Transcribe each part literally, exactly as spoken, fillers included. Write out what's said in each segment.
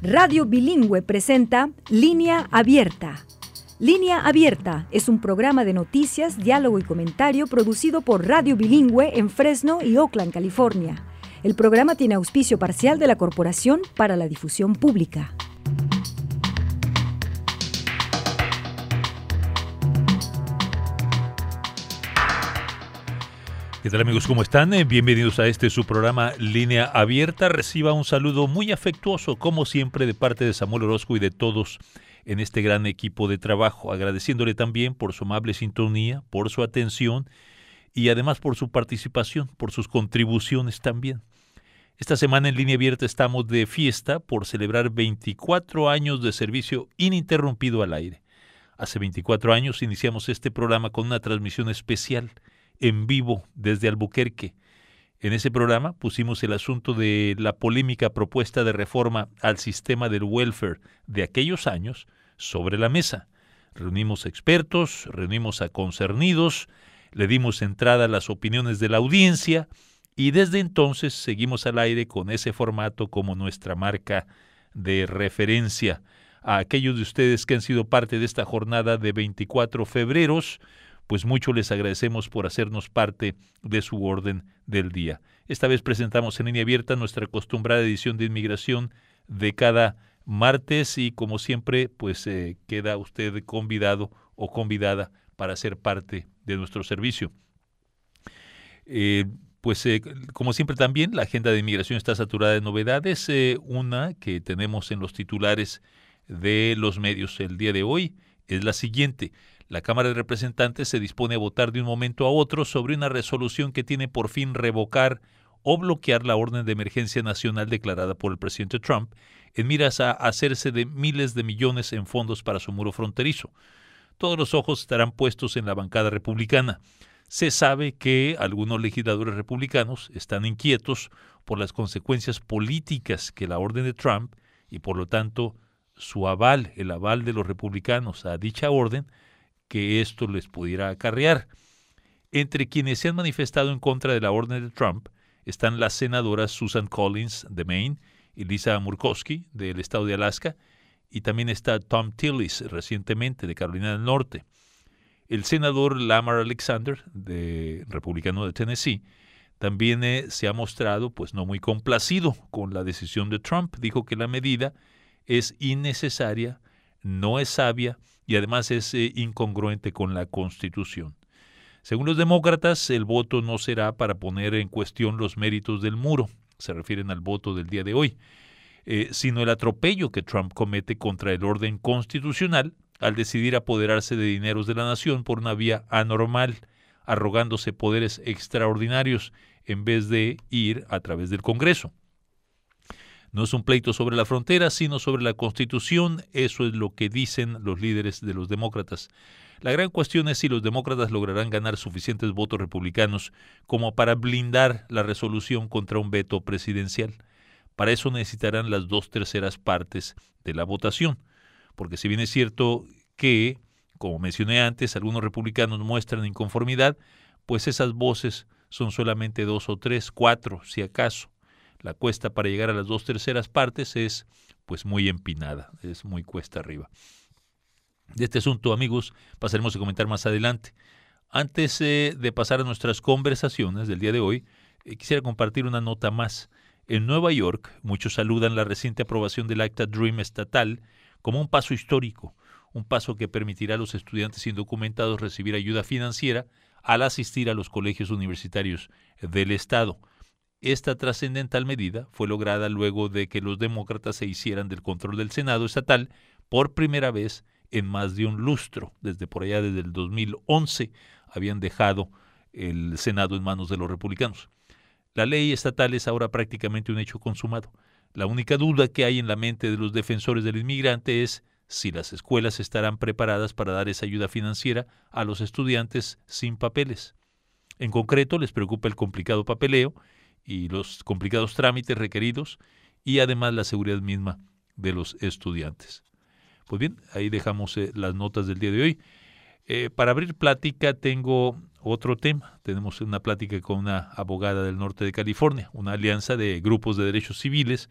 Radio Bilingüe presenta Línea Abierta. Línea Abierta es un programa de noticias, diálogo y comentario producido por Radio Bilingüe en Fresno y Oakland, California. El programa tiene auspicio parcial de la Corporación para la Difusión Pública. ¿Qué tal, amigos? ¿Cómo están? Bienvenidos a este su programa Línea Abierta. Reciba un saludo muy afectuoso, como siempre, de parte de Samuel Orozco y de todos en este gran equipo de trabajo, agradeciéndole también por su amable sintonía, por su atención y además por su participación, por sus contribuciones también. Esta semana en Línea Abierta estamos de fiesta por celebrar veinticuatro años de servicio ininterrumpido al aire. Hace veinticuatro años iniciamos este programa con una transmisión especial en vivo desde Albuquerque. En ese programa pusimos el asunto de la polémica propuesta de reforma al sistema del welfare de aquellos años sobre la mesa. Reunimos expertos, reunimos a concernidos, le dimos entrada a las opiniones de la audiencia y desde entonces seguimos al aire con ese formato como nuestra marca de referencia. A aquellos de ustedes que han sido parte de esta jornada de veinticuatro febreros, pues mucho les agradecemos por hacernos parte de su orden del día. Esta vez presentamos en Línea Abierta nuestra acostumbrada edición de inmigración de cada martes y como siempre, pues eh, queda usted convidado o convidada para ser parte de nuestro servicio. Eh, pues eh, como siempre también la agenda de inmigración está saturada de novedades. Eh, una que tenemos en los titulares de los medios el día de hoy es la siguiente. La Cámara de Representantes se dispone a votar de un momento a otro sobre una resolución que tiene por fin revocar o bloquear la orden de emergencia nacional declarada por el presidente Trump en miras a hacerse de miles de millones en fondos para su muro fronterizo. Todos los ojos estarán puestos en la bancada republicana. Se sabe que algunos legisladores republicanos están inquietos por las consecuencias políticas que la orden de Trump y por lo tanto su aval, el aval de los republicanos a dicha orden, que esto les pudiera acarrear. Entre quienes se han manifestado en contra de la orden de Trump están las senadoras Susan Collins de Maine y Lisa Murkowski del estado de Alaska, y también está Tom Tillis recientemente de Carolina del Norte. El senador Lamar Alexander, de republicano de Tennessee, también eh, se ha mostrado pues no muy complacido con la decisión de Trump. Dijo que la medida es innecesaria, no es sabia y además es eh, incongruente con la Constitución. Según los demócratas, el voto no será para poner en cuestión los méritos del muro, se refieren al voto del día de hoy, eh, sino el atropello que Trump comete contra el orden constitucional al decidir apoderarse de dineros de la nación por una vía anormal, arrogándose poderes extraordinarios en vez de ir a través del Congreso. No es un pleito sobre la frontera, sino sobre la Constitución. Eso es lo que dicen los líderes de los demócratas. La gran cuestión es si los demócratas lograrán ganar suficientes votos republicanos como para blindar la resolución contra un veto presidencial. Para eso necesitarán las dos terceras partes de la votación. Porque si bien es cierto que, como mencioné antes, algunos republicanos muestran inconformidad, pues esas voces son solamente dos o tres, cuatro, si acaso. La cuesta para llegar a las dos terceras partes es pues muy empinada, es muy cuesta arriba. De este asunto, amigos, pasaremos a comentar más adelante. Antes eh, de pasar a nuestras conversaciones del día de hoy, eh, quisiera compartir una nota más. En Nueva York, muchos saludan la reciente aprobación del Acta Dream estatal como un paso histórico, un paso que permitirá a los estudiantes indocumentados recibir ayuda financiera al asistir a los colegios universitarios del estado. Esta trascendental medida fue lograda luego de que los demócratas se hicieran del control del Senado estatal por primera vez en más de un lustro. Desde por allá, desde el dos mil once, habían dejado el Senado en manos de los republicanos. La ley estatal es ahora prácticamente un hecho consumado. La única duda que hay en la mente de los defensores del inmigrante es si las escuelas estarán preparadas para dar esa ayuda financiera a los estudiantes sin papeles. En concreto, les preocupa el complicado papeleo y los complicados trámites requeridos y además la seguridad misma de los estudiantes. Pues bien, ahí dejamos eh, las notas del día de hoy. Eh, para abrir plática tengo otro tema. Tenemos una plática con una abogada del norte de California, una alianza de grupos de derechos civiles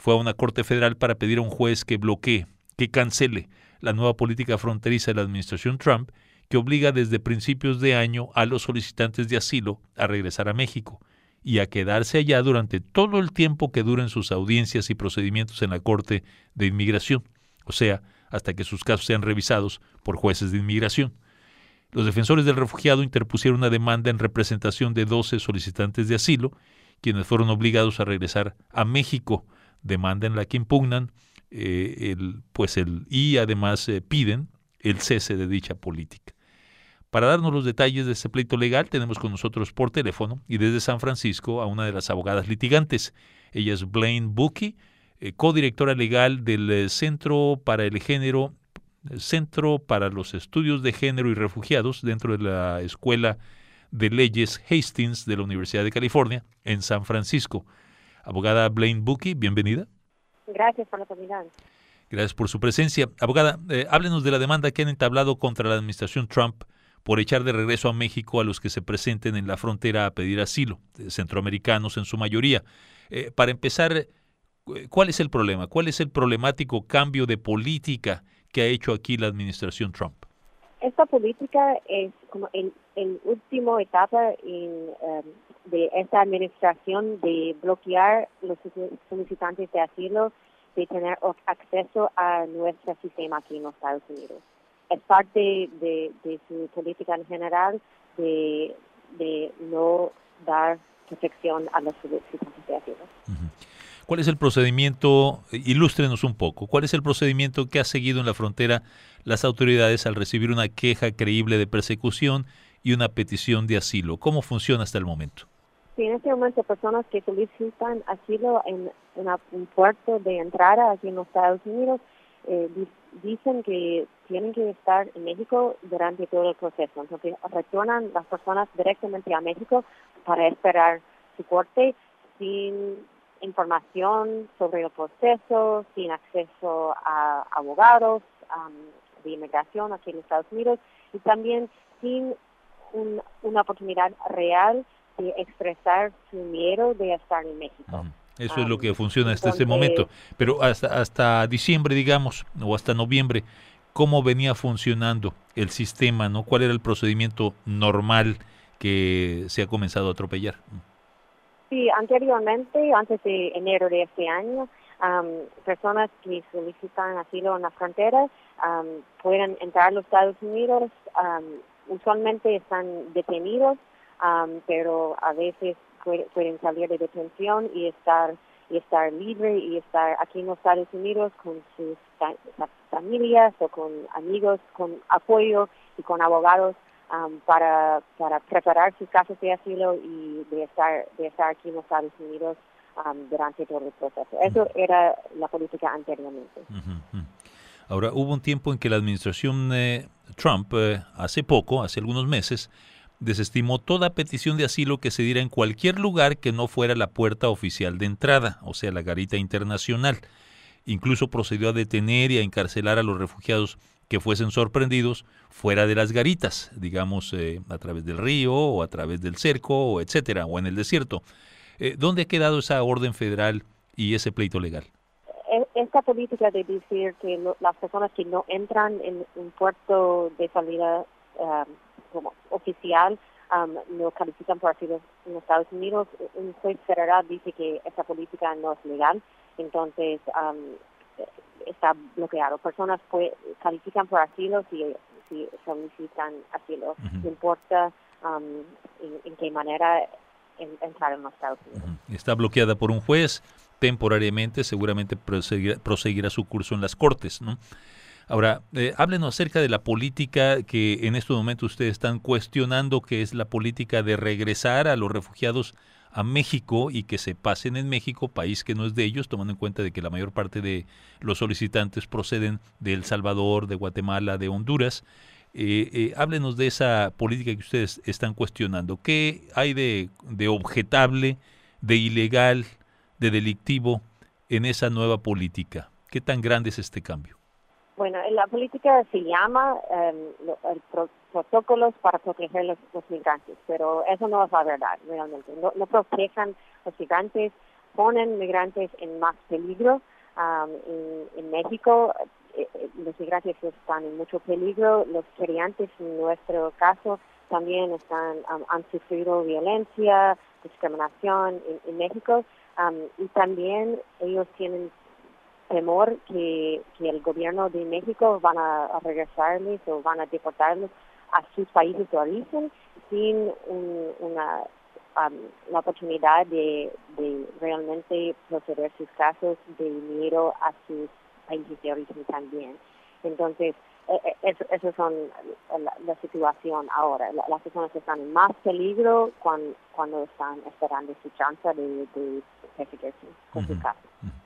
fue a una corte federal para pedir a un juez que bloquee, que cancele la nueva política fronteriza de la administración Trump, que obliga desde principios de año a los solicitantes de asilo a regresar a México y a quedarse allá durante todo el tiempo que duren sus audiencias y procedimientos en la Corte de Inmigración, o sea, hasta que sus casos sean revisados por jueces de inmigración. Los defensores del refugiado interpusieron una demanda en representación de doce solicitantes de asilo, quienes fueron obligados a regresar a México, demanda en la que impugnan eh, el, pues el, y además eh, piden el cese de dicha política. Para darnos los detalles de este pleito legal, tenemos con nosotros por teléfono y desde San Francisco a una de las abogadas litigantes. Ella es Blaine Buckley, eh, codirectora legal del eh, Centro para el Género, Centro para los Estudios de Género y Refugiados dentro de la Escuela de Leyes Hastings de la Universidad de California en San Francisco. Abogada Blaine Buckley, bienvenida. Gracias por la oportunidad. Gracias por su presencia. Abogada, eh, háblenos de la demanda que han entablado contra la administración Trump por echar de regreso a México a los que se presenten en la frontera a pedir asilo, centroamericanos en su mayoría. Eh, para empezar, ¿cuál es el problema? ¿Cuál es el problemático cambio de política que ha hecho aquí la administración Trump? Esta política es como el, el último etapa en, um, de esta administración de bloquear los solicitantes de asilo de tener acceso a nuestro sistema aquí en los Estados Unidos. Es parte de, de su política en general de, de no dar protección a los solicitantes de asilo. Uh-huh. ¿Cuál es el procedimiento? Ilústrenos un poco. ¿Cuál es el procedimiento que ha seguido en la frontera las autoridades al recibir una queja creíble de persecución y una petición de asilo? ¿Cómo funciona hasta el momento? Sí, en este momento personas que solicitan asilo en, en un puerto de entrada aquí en los Estados Unidos eh, dicen que tienen que estar en México durante todo el proceso. Entonces retornan las personas directamente a México para esperar su corte sin información sobre el proceso, sin acceso a abogados um, de inmigración aquí en Estados Unidos y también sin un, una oportunidad real de expresar su miedo de estar en México. Uh-huh. Eso um, es lo que funciona hasta entonces, este momento. Pero hasta, hasta diciembre, digamos, o hasta noviembre, ¿cómo venía funcionando el sistema, no? ¿Cuál era el procedimiento normal que se ha comenzado a atropellar? Sí, anteriormente, antes de enero de este año, um, personas que solicitan asilo en la frontera um, pueden entrar a los Estados Unidos. Um, usualmente están detenidos, um, pero a veces puede, pueden salir de detención y estar y estar libre y estar aquí en los Estados Unidos con sus fa- familias o con amigos, con apoyo y con abogados. Um, para para preparar sus casos de asilo y de estar de estar aquí en los Estados Unidos um, durante todo el proceso. Eso era la política anteriormente. Uh-huh. Ahora, hubo un tiempo en que la administración eh, Trump, eh, hace poco, hace algunos meses, desestimó toda petición de asilo que se diera en cualquier lugar que no fuera la puerta oficial de entrada, o sea, la garita internacional. Incluso procedió a detener y a encarcelar a los refugiados que fuesen sorprendidos fuera de las garitas, digamos, eh, a través del río o a través del cerco, o etcétera, o en el desierto. Eh, ¿Dónde ha quedado esa orden federal y ese pleito legal? Esta política de decir que lo, las personas que no entran en un puerto de salida um, como oficial um, no califican por asilo en los Estados Unidos, un juez federal dice que esta política no es legal, entonces um, está bloqueado. Personas pues, califican por asilo si, si solicitan asilo. Uh-huh. No importa um, en, en qué manera en, entrar en los Estados Unidos. Uh-huh. Está bloqueada por un juez temporariamente, seguramente proseguirá, proseguirá su curso en las cortes, ¿no? Ahora, eh, háblenos acerca de la política que en estos momentos ustedes están cuestionando, que es la política de regresar a los refugiados a México y que se pasen en México, país que no es de ellos, tomando en cuenta de que la mayor parte de los solicitantes proceden de El Salvador, de Guatemala, de Honduras. Eh, eh, háblenos de esa política que ustedes están cuestionando. ¿Qué hay de, de objetable, de ilegal, de delictivo en esa nueva política? ¿Qué tan grande es este cambio? Bueno, la política se llama um, el pro, protocolos para proteger los, los migrantes, pero eso no es la verdad, realmente. No, no protejan los migrantes, ponen migrantes en más peligro. Um, en, en México, eh, los migrantes están en mucho peligro. Los queriantes, en nuestro caso, también están um, han sufrido violencia, discriminación en, en México. Um, y también ellos tienen temor que, que el gobierno de México van a, a regresarles o van a deportarlos a sus países de origen sin un, una um, la oportunidad de, de realmente proceder sus casos de dinero a sus países de origen también. Entonces, eh, eso, eso son la, la situación ahora. La, las personas están en más peligro cuando, cuando están esperando su chance de, de perseguirse con Uh-huh. su caso.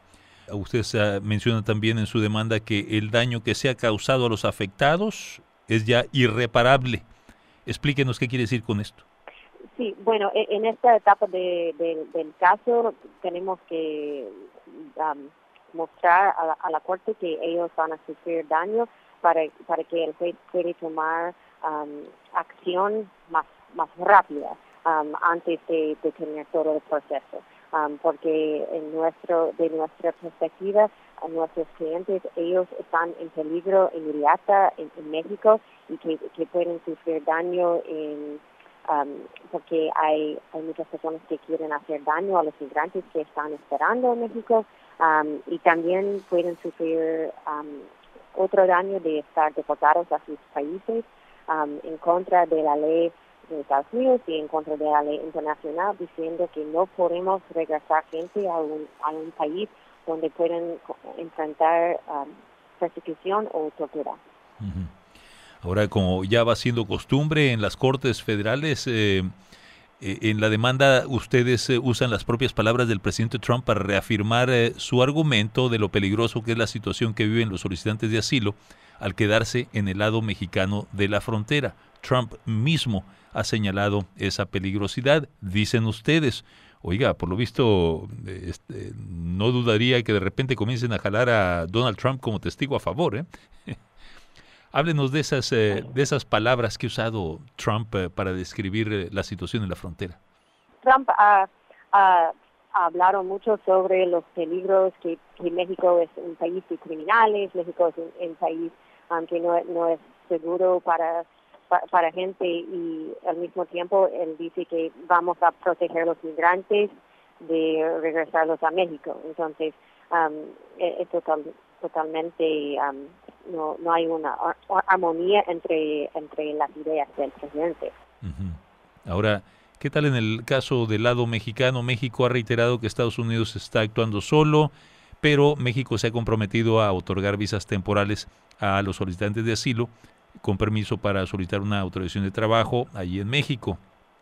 Usted uh, menciona también en su demanda que el daño que se ha causado a los afectados es ya irreparable. Explíquenos qué quiere decir con esto. Sí, bueno, en esta etapa de, de, del caso tenemos que um, mostrar a la, a la Corte que ellos van a sufrir daño para, para que el juez pueda tomar um, acción más, más rápida um, antes de, de tener todo el proceso. Um, porque en nuestro, de nuestra perspectiva, a nuestros clientes, ellos están en peligro inmediata en, en México y que, que pueden sufrir daño en, um, porque hay, hay muchas personas que quieren hacer daño a los migrantes que están esperando en México um, y también pueden sufrir um, otro daño de estar deportados a sus países um, en contra de la ley de Estados Unidos y en contra de la ley internacional, diciendo que no podemos regresar gente a un, a un país donde pueden enfrentar um, persecución o tortura. Uh-huh. Ahora, como ya va siendo costumbre en las Cortes Federales, eh, eh, en la demanda ustedes eh, usan las propias palabras del presidente Trump para reafirmar eh, su argumento de lo peligroso que es la situación que viven los solicitantes de asilo al quedarse en el lado mexicano de la frontera. Trump mismo ha señalado esa peligrosidad, dicen ustedes. Oiga, por lo visto, este, no dudaría que de repente comiencen a jalar a Donald Trump como testigo a favor, ¿eh? Háblenos de esas, eh, de esas palabras que ha usado Trump eh, para describir eh, la situación en la frontera. Trump ha, ha, ha hablado mucho sobre los peligros, que, que México es un país de criminales, México es un, un país um, que no, no es seguro para, para, para gente, y al mismo tiempo él dice que vamos a proteger a los migrantes de regresarlos a México. Entonces, um, es total, totalmente... Um, No, no hay una armonía entre, entre las ideas del presidente. Uh-huh. Ahora, ¿qué tal en el caso del lado mexicano? México ha reiterado que Estados Unidos está actuando solo, pero México se ha comprometido a otorgar visas temporales a los solicitantes de asilo con permiso para solicitar una autorización de trabajo allí en México.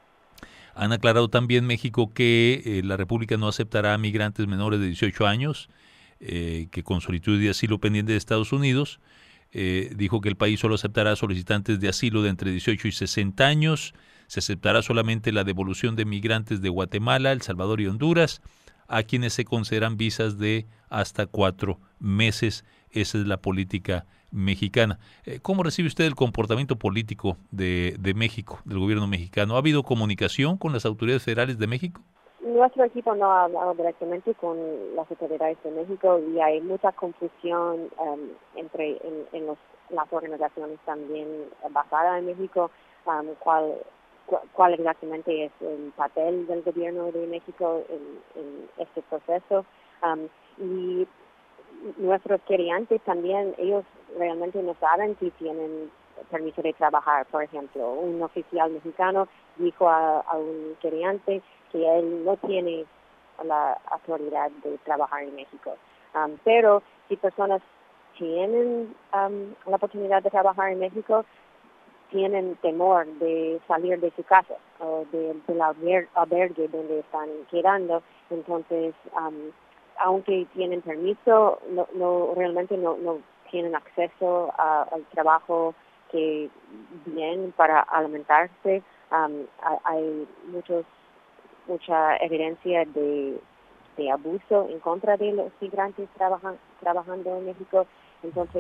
Han aclarado también México que eh, la República no aceptará a migrantes menores de dieciocho años eh, que con solicitud de asilo pendiente de Estados Unidos. Eh, dijo que el país solo aceptará solicitantes de asilo de entre dieciocho y sesenta años. Se aceptará solamente la devolución de migrantes de Guatemala, El Salvador y Honduras, a quienes se consideran visas de hasta cuatro meses. Esa es la política mexicana. Eh, ¿Cómo recibe usted el comportamiento político de, de México, del gobierno mexicano? ¿Ha habido comunicación con las autoridades federales de México? Nuestro equipo no ha hablado directamente con las autoridades de México y hay mucha confusión um, entre en, en los, las organizaciones también basadas en México, um, cuál, cuál exactamente es el papel del gobierno de México en, en este proceso. Um, y nuestros queriantes también, ellos realmente no saben si tienen permiso de trabajar. Por ejemplo, un oficial mexicano dijo a, a un queriante que él no tiene la autoridad de trabajar en México. Um, pero si personas tienen um, la oportunidad de trabajar en México, tienen temor de salir de su casa o de, del alber, albergue donde están quedando, entonces, um, aunque tienen permiso, no, no realmente no, no tienen acceso a, al trabajo que bien para alimentarse. Um, hay muchos mucha evidencia de, de abuso en contra de los migrantes trabajan, trabajando en México. Entonces,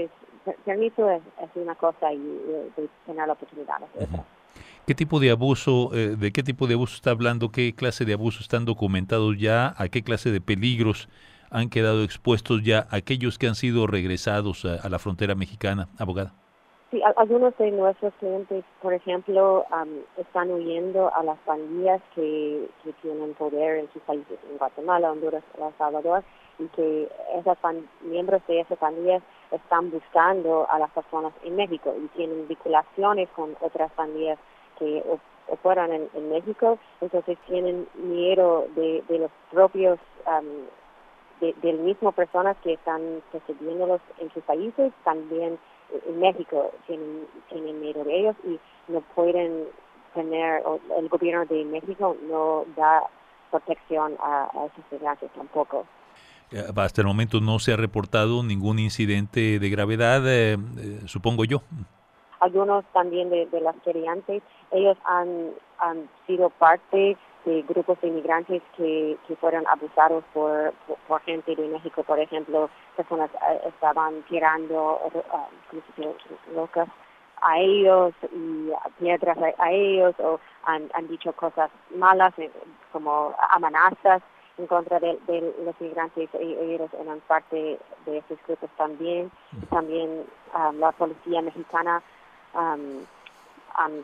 permiso es, es una cosa y, y, y tener la oportunidad es otra. ¿Qué tipo de abuso, eh, de qué tipo de abuso está hablando? ¿Qué clase de abusos están documentados ya? ¿A qué clase de peligros han quedado expuestos ya aquellos que han sido regresados a, a la frontera mexicana, abogada? Sí, algunos de nuestros clientes, por ejemplo, um, están huyendo a las pandillas que, que tienen poder en sus países, en Guatemala, Honduras, El Salvador, y que esos miembros de esas pandillas están buscando a las personas en México y tienen vinculaciones con otras pandillas que operan en, en México, entonces tienen miedo de, de los propios, um, de, del mismo personas que están persiguiéndolos en sus países, también en México tienen, tienen miedo de ellos y no pueden tener, o el gobierno de México no da protección a, a esos migrantes tampoco. Hasta el momento no se ha reportado ningún incidente de gravedad, eh, eh, supongo yo. Algunos también de, de las querellantes, ellos han, han sido parte de grupos de inmigrantes que, que fueron abusados por, por, por gente de México, por ejemplo, personas uh, estaban tirando uh, ¿cómo se dice? Locas a ellos y piedras a, a ellos, o han, han dicho cosas malas eh, como amenazas en contra de, de los inmigrantes, y ellos eran parte de esos grupos también. Y también um, la policía mexicana Um, um,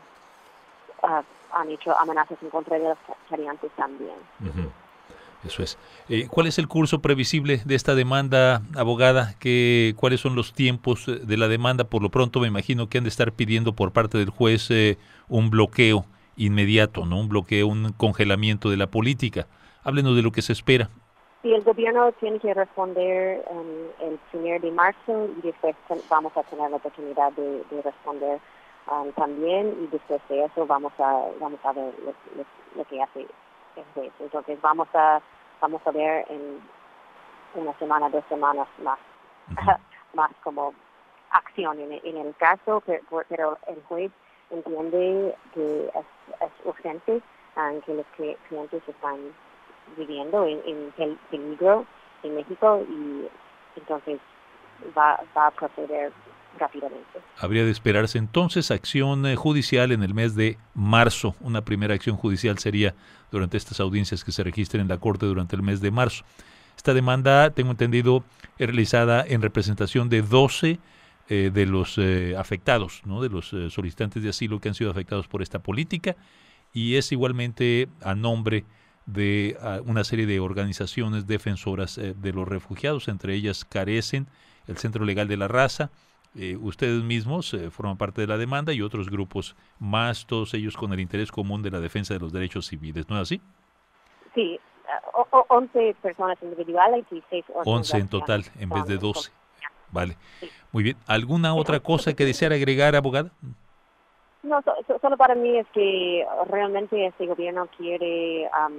uh, han hecho amenazas en contra de los querellantes también. Uh-huh. Eso es. Eh, ¿Cuál es el curso previsible de esta demanda, abogada? ¿Qué, ¿Cuáles son los tiempos de la demanda? Por lo pronto me imagino que han de estar pidiendo por parte del juez eh, un bloqueo inmediato, ¿no? Un bloqueo, un congelamiento de la política. Háblenos de lo que se espera. Sí, el gobierno tiene que responder um, el primero de marzo y después vamos a tener la oportunidad de, de responder um, también, y después de eso vamos a vamos a ver lo, lo, lo que hace el juez. Entonces vamos a vamos a ver en una semana, dos semanas más uh-huh. más como acción en, en el caso, pero, pero el juez entiende que es, es urgente, um, que los clientes están viviendo en, en peligro en México, y entonces va, va a proceder rápidamente. Habría de esperarse entonces acción eh, judicial en el mes de marzo. Una primera acción judicial sería durante estas audiencias que se registren en la Corte durante el mes de marzo. Esta demanda, tengo entendido, es realizada en representación de doce eh, de los eh, afectados, ¿no? De los eh, solicitantes de asilo que han sido afectados por esta política, y es igualmente a nombre de uh, una serie de organizaciones defensoras eh, de los refugiados, entre ellas Carecen, el Centro Legal de la Raza, eh, ustedes mismos eh, forman parte de la demanda, y otros grupos más, todos ellos con el interés común de la defensa de los derechos civiles, ¿no es así? Sí, uh, once personas individuales y seis once en total, en vez de doce. Vale, muy bien. ¿Alguna otra cosa que deseara agregar, abogada? No, so, so, solo para mí es que realmente este gobierno quiere um,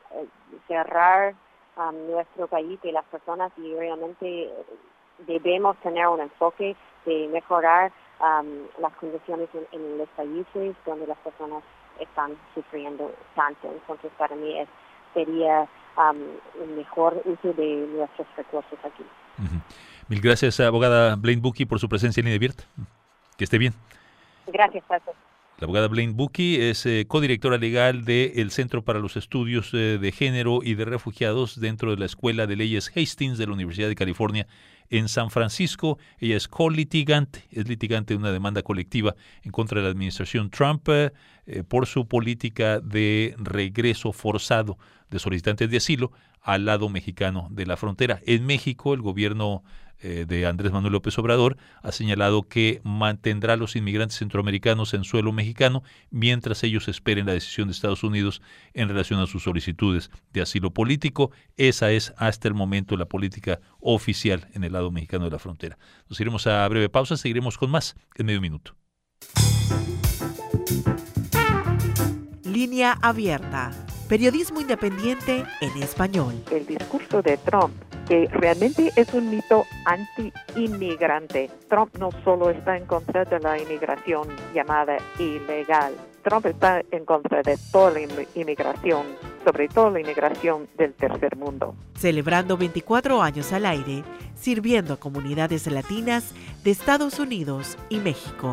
cerrar um, nuestro país y las personas, y realmente debemos tener un enfoque de mejorar um, las condiciones en, en los países donde las personas están sufriendo tanto. Entonces para mí es, sería um, un mejor uso de nuestros recursos aquí. Uh-huh. Mil gracias, abogada Blaine Bucchi, por su presencia en Línea Abierta. Que esté bien. Gracias, Paco. La abogada Blaine Bucchi es eh, codirectora legal del Centro para los Estudios eh, de Género y de Refugiados dentro de la Escuela de Leyes Hastings de la Universidad de California en San Francisco. Ella es co-litigante, es litigante de una demanda colectiva en contra de la administración Trump eh, eh, por su política de regreso forzado de solicitantes de asilo al lado mexicano de la frontera. En México, el gobierno eh, de Andrés Manuel López Obrador ha señalado que mantendrá a los inmigrantes centroamericanos en suelo mexicano mientras ellos esperen la decisión de Estados Unidos en relación a sus solicitudes de asilo político. Esa es hasta el momento la política oficial en el lado mexicano de la frontera. Nos iremos a breve pausa, seguiremos con más en medio minuto. Línea abierta. Periodismo independiente en español. El discurso de Trump, que realmente es un mito anti-inmigrante. Trump no solo está en contra de la inmigración llamada ilegal. Trump está en contra de toda la inmigración sobre todo la inmigración del tercer mundo. Celebrando veinticuatro años al aire, sirviendo a comunidades latinas de Estados Unidos y México.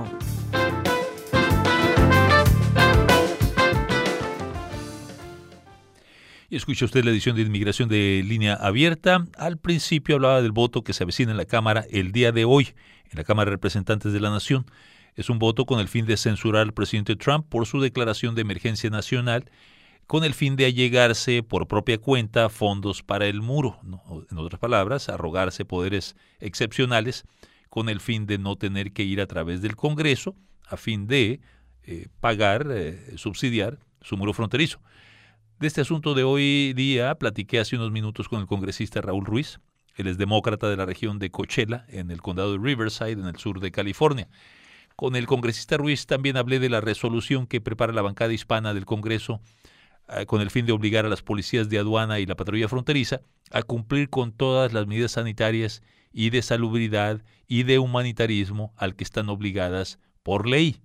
Y escucha usted la edición de Inmigración de Línea Abierta. Al principio hablaba del voto que se avecina en la Cámara el día de hoy, en la Cámara de Representantes de la Nación. Es un voto con el fin de censurar al presidente Trump por su declaración de emergencia nacional, con el fin de allegarse por propia cuenta fondos para el muro, ¿no? En otras palabras, arrogarse poderes excepcionales con el fin de no tener que ir a través del Congreso a fin de eh, pagar, eh, subsidiar su muro fronterizo. De este asunto de hoy día platiqué hace unos minutos con el congresista Raúl Ruiz. Él es demócrata de la región de Coachella, en el condado de Riverside, en el sur de California. Con el congresista Ruiz también hablé de la resolución que prepara la bancada hispana del Congreso eh, con el fin de obligar a las policías de aduana y la patrulla fronteriza a cumplir con todas las medidas sanitarias y de salubridad y de humanitarismo al que están obligadas por ley.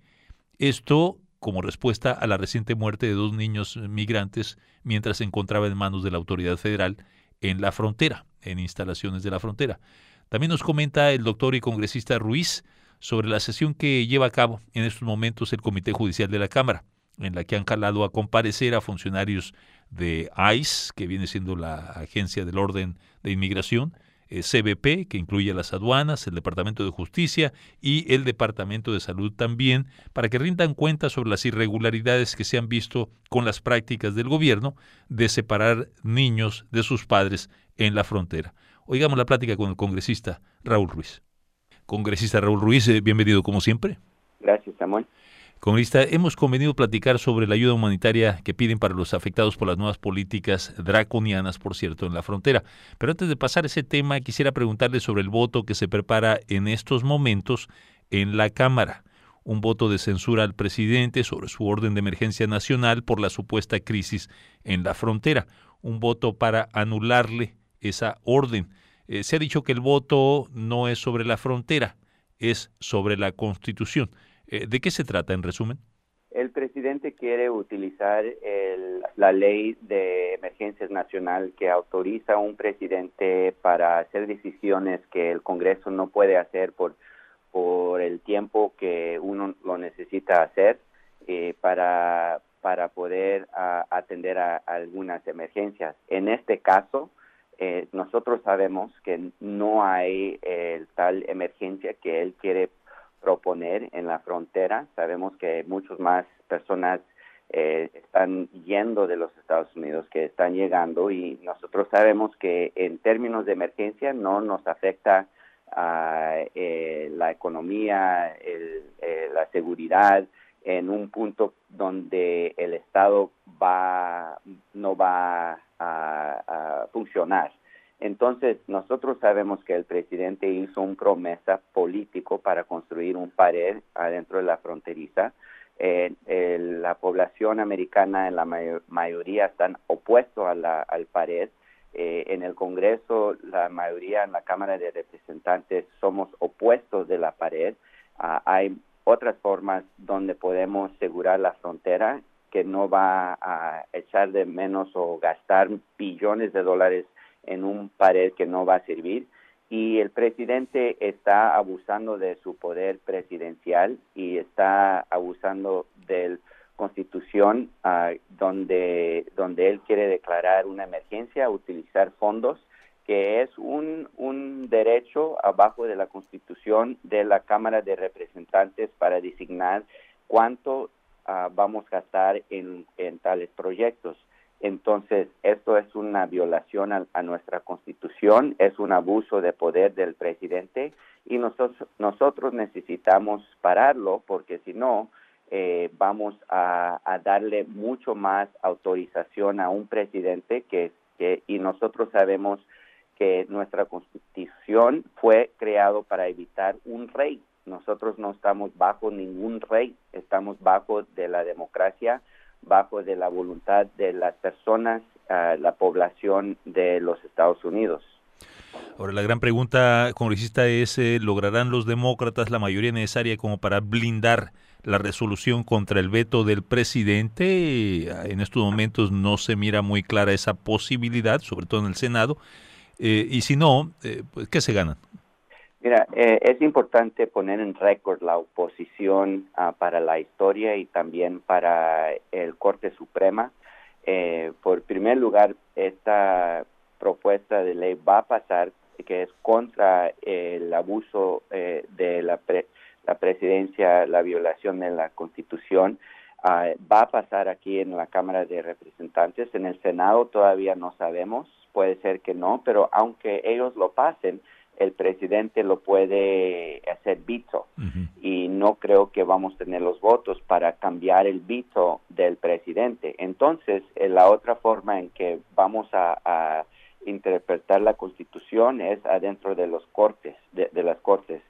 Esto como respuesta a la reciente muerte de dos niños migrantes mientras se encontraba en manos de la autoridad federal en la frontera, en instalaciones de la frontera. También nos comenta el doctor y congresista Ruiz sobre la sesión que lleva a cabo en estos momentos el Comité Judicial de la Cámara, en la que han calado a comparecer a funcionarios de ICE, que viene siendo la Agencia del Orden de Inmigración, eh, C B P, que incluye las aduanas, el Departamento de Justicia y el Departamento de Salud también, para que rindan cuenta sobre las irregularidades que se han visto con las prácticas del gobierno de separar niños de sus padres en la frontera. Oigamos la plática con el congresista Raúl Ruiz. Congresista Raúl Ruiz, eh, bienvenido como siempre. Gracias, Samuel. Congresista, hemos convenido platicar sobre la ayuda humanitaria que piden para los afectados por las nuevas políticas draconianas, por cierto, en la frontera. Pero antes de pasar ese tema, quisiera preguntarle sobre el voto que se prepara en estos momentos en la Cámara. Un voto de censura al presidente sobre su orden de emergencia nacional por la supuesta crisis en la frontera. Un voto para anularle esa orden. Eh, se ha dicho que el voto no es sobre la frontera, es sobre la Constitución. ¿De qué se trata, en resumen? El presidente quiere utilizar el, la ley de emergencias nacional que autoriza a un presidente para hacer decisiones que el Congreso no puede hacer por, por el tiempo que uno lo necesita hacer eh, para, para poder a, atender a, a algunas emergencias. En este caso, eh, nosotros sabemos que no hay eh, tal emergencia que él quiere proponer en la frontera. Sabemos que muchas más personas eh, están yendo de los Estados Unidos, que están llegando, y nosotros sabemos que en términos de emergencia no nos afecta uh, eh, la economía, el, eh, la seguridad, en un punto donde el Estado va no va a, a funcionar. Entonces, nosotros sabemos que el presidente hizo una promesa político para construir un pared adentro de la fronteriza. Eh, eh, la población americana, en la mayor, mayoría, están opuestos a la, al pared. Eh, en el Congreso, la mayoría en la Cámara de Representantes somos opuestos de la pared. Uh, hay otras formas donde podemos asegurar la frontera que no va a echar de menos o gastar billones de dólares en un pared que no va a servir, y el presidente está abusando de su poder presidencial y está abusando de la Constitución, uh, donde donde él quiere declarar una emergencia, utilizar fondos, que es un, un derecho abajo de la Constitución de la Cámara de Representantes para designar cuánto uh, vamos a gastar en, en tales proyectos. Entonces, esto es una violación a, a nuestra Constitución, es un abuso de poder del presidente, y nosotros, nosotros necesitamos pararlo, porque si no, eh, vamos a, a darle mucho más autorización a un presidente que, que y nosotros sabemos que nuestra Constitución fue creado para evitar un rey. Nosotros no estamos bajo ningún rey, estamos bajo de la democracia, bajo de la voluntad de las personas, uh, la población de los Estados Unidos. Ahora, la gran pregunta, congresista, es, eh, ¿lograrán los demócratas la mayoría necesaria como para blindar la resolución contra el veto del presidente. En estos momentos no se mira muy clara esa posibilidad, sobre todo en el Senado. Eh, y si no, eh, pues, ¿qué se ganan? Mira, eh, es importante poner en récord la oposición uh, para la historia y también para el Corte Suprema. Eh, por primer lugar, esta propuesta de ley va a pasar, que es contra el abuso eh, de la, pre la presidencia, la violación de la Constitución. Uh, va a pasar aquí en la Cámara de Representantes. En el Senado todavía no sabemos, puede ser que no, pero aunque ellos lo pasen, el presidente lo puede hacer veto. Uh-huh. Y no creo que vamos a tener los votos para cambiar el veto del presidente. Entonces, eh, la otra forma en que vamos a, a interpretar la Constitución es adentro de los cortes, de, de las cortes.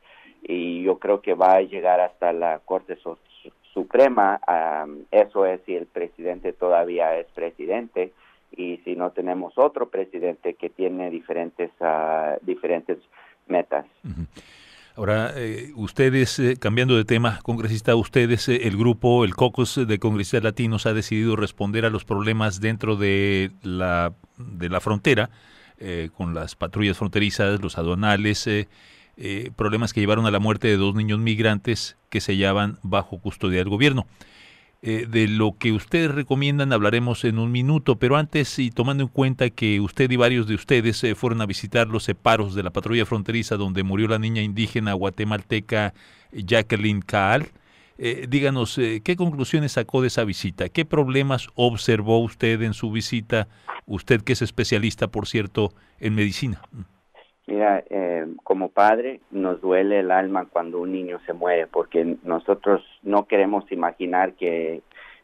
Y yo creo que va a llegar hasta la Corte so Suprema. Um, eso es si el presidente todavía es presidente. Y si no tenemos otro presidente que tiene diferentes uh, diferentes metas. Uh-huh. Ahora, eh, ustedes, eh, cambiando de tema, congresista, ustedes, eh, el grupo, el caucus de congresistas latinos ha decidido responder a los problemas dentro de la, de la frontera, eh, con las patrullas fronterizas, los aduanales, eh, eh, problemas que llevaron a la muerte de dos niños migrantes que se hallaban bajo custodia del gobierno. Eh, de lo que ustedes recomiendan hablaremos en un minuto, pero antes, y tomando en cuenta que usted y varios de ustedes eh, fueron a visitar los separos de la patrulla fronteriza donde murió la niña indígena guatemalteca Jacqueline Caal, eh, díganos, eh, ¿qué conclusiones sacó de esa visita? ¿Qué problemas observó usted en su visita? Usted que es especialista, por cierto, en medicina. Mira, eh, como padre nos duele el alma cuando un niño se muere, porque nosotros no queremos imaginar que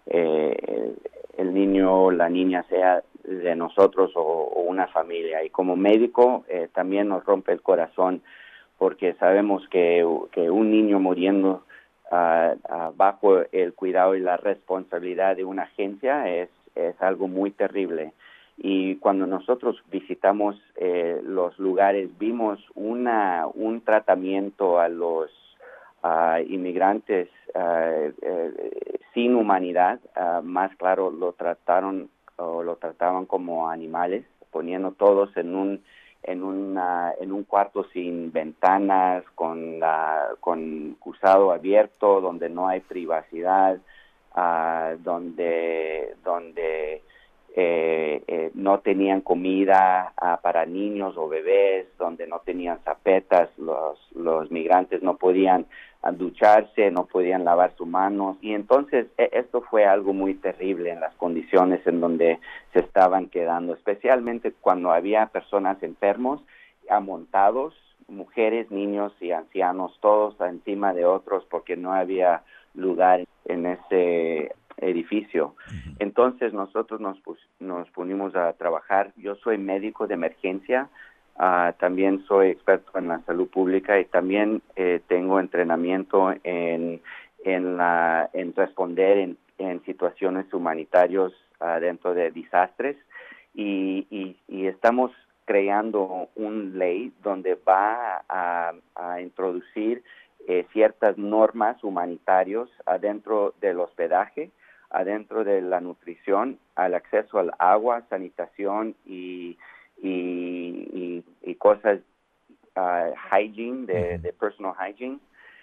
eh, el niño o la niña sea de nosotros o, o una familia. Y como médico eh, también nos rompe el corazón, porque sabemos que, que un niño muriendo uh, uh, bajo el cuidado y la responsabilidad de una agencia es, es algo muy terrible. Y cuando nosotros visitamos eh, los lugares, vimos una un tratamiento a los uh, inmigrantes uh, eh, sin humanidad. Uh, más claro, lo trataron o lo trataban como animales, poniendo todos en un en una en un cuarto sin ventanas, con la con cruzado abierto, donde no hay privacidad, uh, donde donde Eh, eh, no tenían comida uh, para niños o bebés, donde no tenían zapetas, los, los migrantes no podían uh, ducharse, no podían lavar sus manos, y entonces eh, esto fue algo muy terrible en las condiciones en donde se estaban quedando, especialmente cuando había personas enfermos, amontados, mujeres, niños y ancianos, todos encima de otros porque no había lugar en ese edificio. Entonces nosotros nos, pus nos pusimos a trabajar. Yo soy médico de emergencia, uh, también soy experto en la salud pública y también eh, tengo entrenamiento en, en, la, en responder en, en situaciones humanitarias uh, dentro de desastres y, y, y estamos creando una ley donde va a, a introducir eh, ciertas normas humanitarias adentro del hospedaje, adentro de la nutrición, al acceso al agua, sanitación y, y, y, y cosas, uh, hygiene, de, de personal hygiene,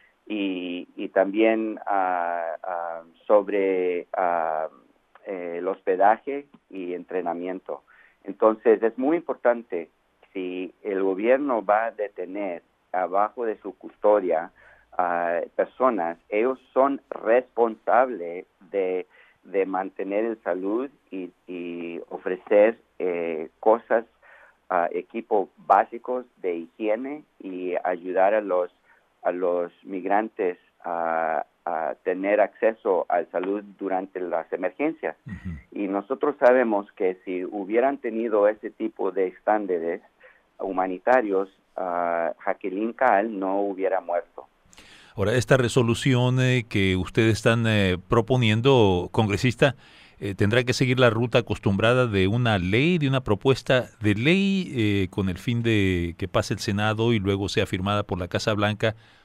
y, y también uh, uh, sobre uh, eh, el hospedaje y entrenamiento. Entonces, es muy importante, si el gobierno va a detener abajo de su custodia a uh, personas, ellos son responsables de, de mantener el salud y, y ofrecer eh, cosas, uh, equipos básicos de higiene y ayudar a los, a los migrantes a, a tener acceso a la salud durante las emergencias. Uh-huh. Y nosotros sabemos que si hubieran tenido ese tipo de estándares humanitarios, uh, Jacqueline Caal no hubiera muerto. Ahora, esta resolución eh, que ustedes están eh, proponiendo, congresista, eh, tendrá que seguir la ruta acostumbrada de una ley, de una propuesta de ley eh, con el fin de que pase el Senado y luego sea firmada por la Casa Blanca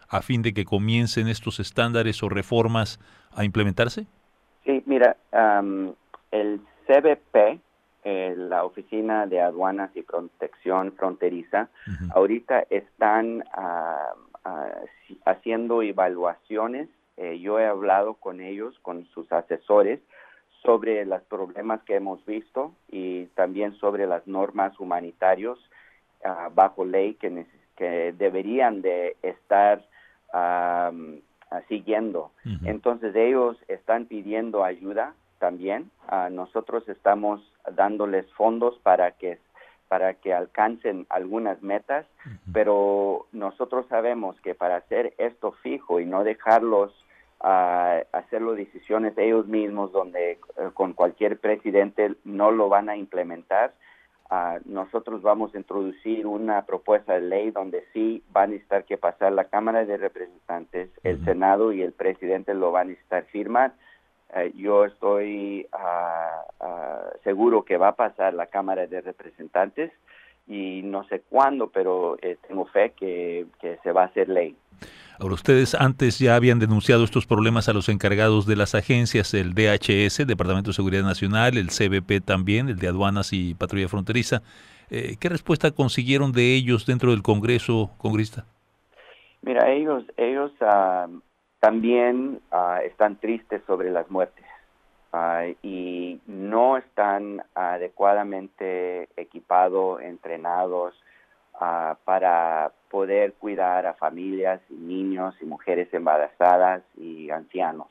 a fin de que comiencen estos estándares o reformas a implementarse? Sí, mira, um, el C B P, eh, la Oficina de Aduanas y Protección Fronteriza, uh-huh. ahorita están uh, uh, haciendo evaluaciones. Eh, yo he hablado con ellos, con sus asesores, sobre los problemas que hemos visto y también sobre las normas humanitarias uh, bajo ley que, neces- que deberían de estar um, uh, siguiendo. Uh-huh. Entonces ellos están pidiendo ayuda también. Uh, nosotros estamos dándoles fondos para que para que alcancen algunas metas, uh-huh. pero nosotros sabemos que para hacer esto fijo y no dejarlos a uh, hacerlo decisiones ellos mismos donde uh, con cualquier presidente no lo van a implementar. Uh, nosotros vamos a introducir una propuesta de ley donde sí va a necesitar que pasar la Cámara de Representantes, uh-huh. el Senado y el presidente lo van a necesitar firmar. Uh, yo estoy uh, uh, seguro que va a pasar la Cámara de Representantes y no sé cuándo, pero eh, tengo fe que, que se va a hacer ley. Ahora, ustedes antes ya habían denunciado estos problemas a los encargados de las agencias, el D H S, Departamento de Seguridad Nacional, el C B P también, el de Aduanas y Patrulla Fronteriza. Eh, ¿Qué respuesta consiguieron de ellos dentro del Congreso, congresista? Mira, ellos ellos uh, también uh, están tristes sobre las muertes uh, y no están adecuadamente equipados, entrenados, Uh, para poder cuidar a familias y niños y mujeres embarazadas y ancianos.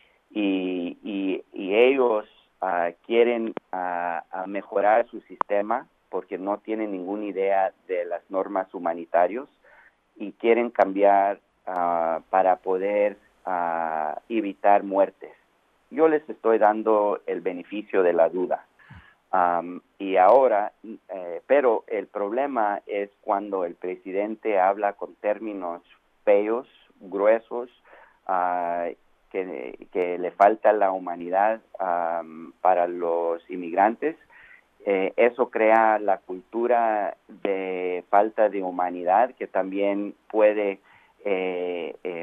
Y, y, y ellos uh, quieren uh, mejorar su sistema porque no tienen ninguna idea de las normas humanitarias y quieren cambiar uh, para poder uh, evitar muertes. Yo les estoy dando el beneficio de la duda. Um, y ahora, eh, pero el problema es cuando el presidente habla con términos feos, gruesos, uh, que, que le falta la humanidad um, para los inmigrantes. Eh, eso crea la cultura de falta de humanidad que también puede eh, eh,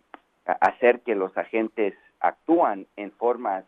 hacer que los agentes actúan en formas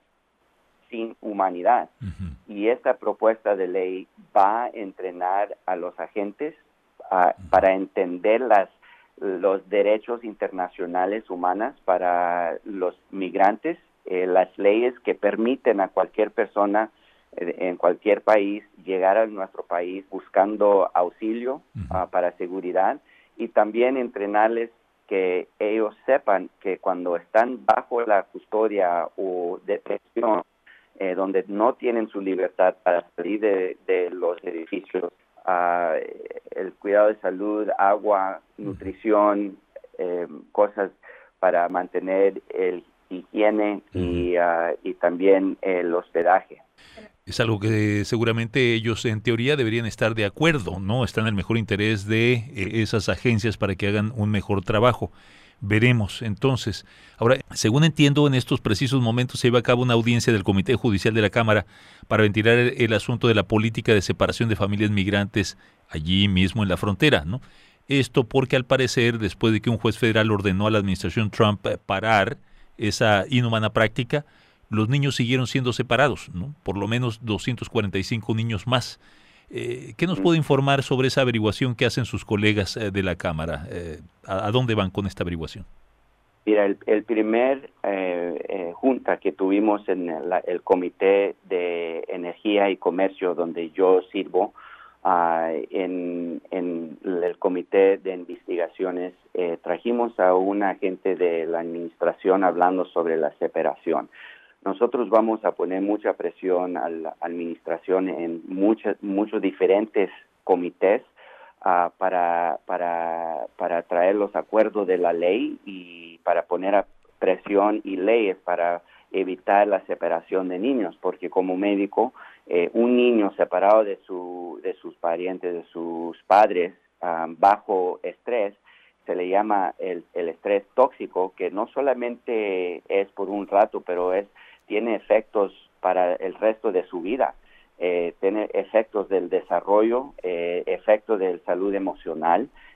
sin humanidad. Uh-huh. Y esta propuesta de ley va a entrenar a los agentes uh, uh-huh. para entender las, los derechos internacionales humanos para los migrantes, eh, las leyes que permiten a cualquier persona eh, en cualquier país llegar a nuestro país buscando auxilio uh-huh. uh, para seguridad y también entrenarles que ellos sepan que cuando están bajo la custodia o detención, Eh, donde no tienen su libertad para salir de, de los edificios, uh, el cuidado de salud, agua, nutrición, eh, cosas para mantener el higiene y, uh, y también el hospedaje. Es algo que seguramente ellos en teoría deberían estar de acuerdo, ¿no? Está en el mejor interés de eh, esas agencias para que hagan un mejor trabajo. Veremos, entonces. Ahora, según entiendo, en estos precisos momentos se lleva a cabo una audiencia del Comité Judicial de la Cámara para ventilar el, el asunto de la política de separación de familias migrantes allí mismo en la frontera, ¿no? Esto porque, al parecer, después de que un juez federal ordenó a la administración Trump parar esa inhumana práctica, los niños siguieron siendo separados, ¿no? Por lo menos doscientos cuarenta y cinco niños más. Eh, ¿Qué nos puede informar sobre esa averiguación que hacen sus colegas eh, de la Cámara? Eh, ¿a, ¿A dónde van con esta averiguación? Mira, el, el primer eh, eh, junta que tuvimos en el, el Comité de Energía y Comercio, donde yo sirvo, uh, en, en el Comité de Investigaciones, eh, trajimos a un agente de la administración hablando sobre la separación. Nosotros vamos a poner mucha presión a la administración en muchas, muchos diferentes comités uh, para, para, para traer los acuerdos de la ley y para poner a presión y leyes para evitar la separación de niños, porque como médico, eh, un niño separado de, su, de sus parientes, de sus padres, um, bajo estrés, se le llama el, el estrés tóxico, que no solamente es por un rato, pero es tiene efectos para el resto de su vida, eh, tiene efectos del desarrollo, eh, efectos de salud emocional,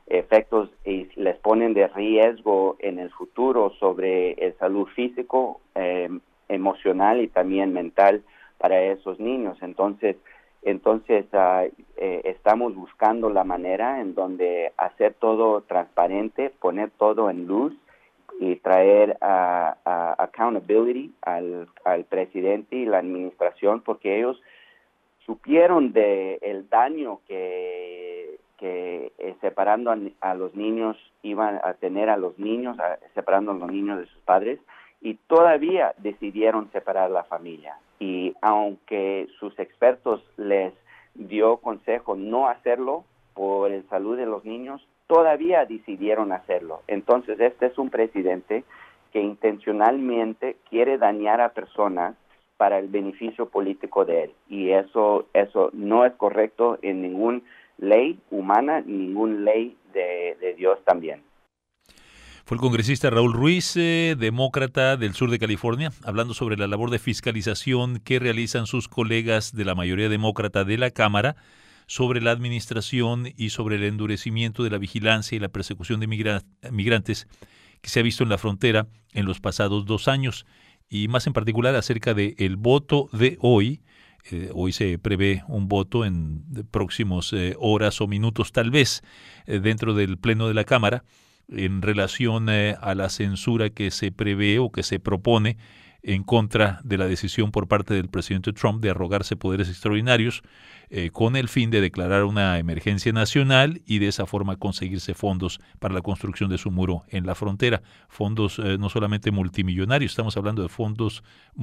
efectos y les ponen de riesgo en el futuro sobre el salud físico, eh, emocional y también mental para esos niños. Entonces, entonces uh, eh, estamos buscando la manera en donde hacer todo transparente, poner todo en luz y traer a uh, uh, accountability al, al presidente y la administración, porque ellos supieron de el daño que que eh, separando a, a los niños iban a tener a los niños, a, separando a los niños de sus padres, y todavía decidieron separar la familia. Y aunque sus expertos les dio consejo no hacerlo por el salud de los niños, todavía decidieron hacerlo. Entonces, este es un presidente que intencionalmente quiere dañar a personas para el beneficio político de él. Y eso, eso no es correcto en ningún ley humana, ninguna ley de, de Dios también. Fue el congresista Raúl Ruiz, eh, demócrata del sur de California, hablando sobre la labor de fiscalización que realizan sus colegas de la mayoría demócrata de la Cámara sobre la administración y sobre el endurecimiento de la vigilancia y la persecución de migra- migrantes que se ha visto en la frontera en los pasados dos años, y más en particular acerca del voto de hoy. Eh, hoy se prevé un voto en próximos eh, horas o minutos tal vez eh, dentro del Pleno de la Cámara en relación eh, a la censura que se prevé o que se propone en contra de la decisión por parte del presidente Trump de arrogarse poderes extraordinarios eh, con el fin de declarar una emergencia nacional y de esa forma conseguirse fondos para la construcción de su muro en la frontera. Fondos eh, no solamente multimillonarios, estamos hablando de fondos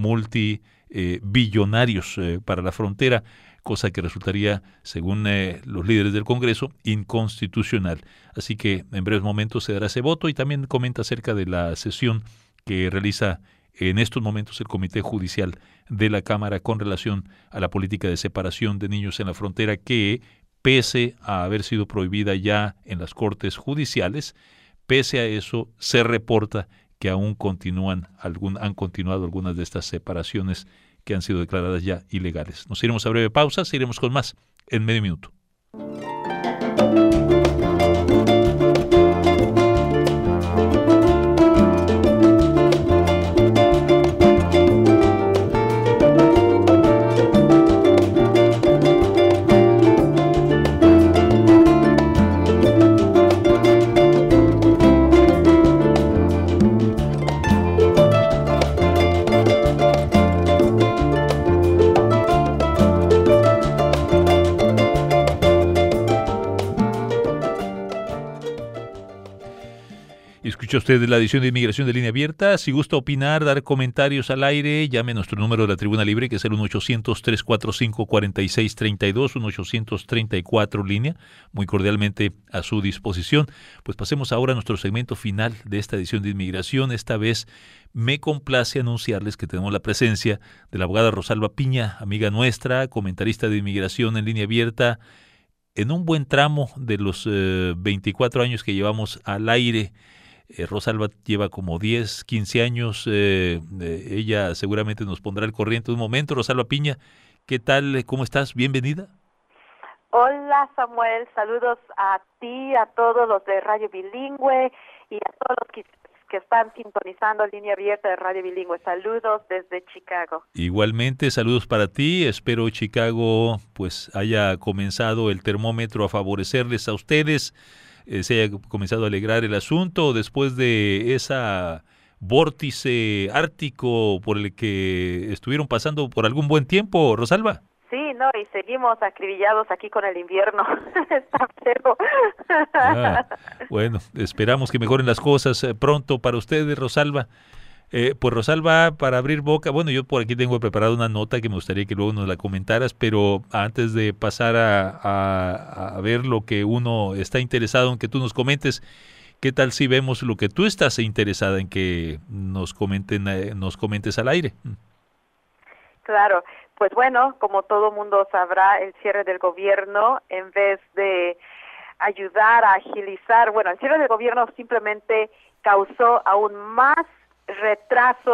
multibillonarios eh, eh, para la frontera, cosa que resultaría, según eh, los líderes del Congreso, inconstitucional. Así que en breves momentos se dará ese voto, y también comenta acerca de la sesión que realiza en estos momentos el Comité Judicial de la Cámara con relación a la política de separación de niños en la frontera, que, pese a haber sido prohibida ya en las cortes judiciales, pese a eso se reporta que aún continúan algún, han continuado algunas de estas separaciones que han sido declaradas ya ilegales. Nos iremos a breve pausa, seguiremos con más en medio minuto. Escucha usted la edición de Inmigración de Línea Abierta. Si gusta opinar, dar comentarios al aire, llame a nuestro número de la Tribuna Libre, que es el uno ochocientos, tres cuatro cinco, cuatro seis tres dos, uno ochocientos treinta y cuatro línea, muy cordialmente a su disposición. Pues pasemos ahora a nuestro segmento final de esta edición de Inmigración. Esta vez me complace anunciarles que tenemos la presencia de la abogada Rosalba Piña, amiga nuestra, comentarista de Inmigración en Línea Abierta, en un buen tramo de los eh, veinticuatro años que llevamos al aire. Eh, Rosalba lleva como diez, quince años, eh, eh, ella seguramente nos pondrá al corriente un momento. Rosalba Piña, ¿qué tal? ¿Cómo estás? Bienvenida. Hola Samuel, saludos a ti, a todos los de Radio Bilingüe y a todos los que, que están sintonizando Línea Abierta de Radio Bilingüe. Saludos desde Chicago. Igualmente, saludos para ti. Espero Chicago pues haya comenzado el termómetro a favorecerles a ustedes. Eh, se haya comenzado a alegrar el asunto después de esa vórtice ártico por el que estuvieron pasando por algún buen tiempo, Rosalba. Sí, no, y seguimos acribillados aquí con el invierno. Está feo. Ah, bueno, esperamos que mejoren las cosas eh, pronto para ustedes, Rosalba. Eh, pues Rosalba, para abrir boca, bueno, yo por aquí tengo preparada una nota que me gustaría que luego nos la comentaras, pero antes de pasar a, a, a ver lo que uno está interesado en que tú nos comentes, ¿qué tal si vemos lo que tú estás interesada en que nos comenten, eh, nos comentes al aire? Claro, pues bueno, como todo mundo sabrá, el cierre del gobierno, en vez de ayudar a agilizar, bueno, el cierre del gobierno simplemente causó aún más retraso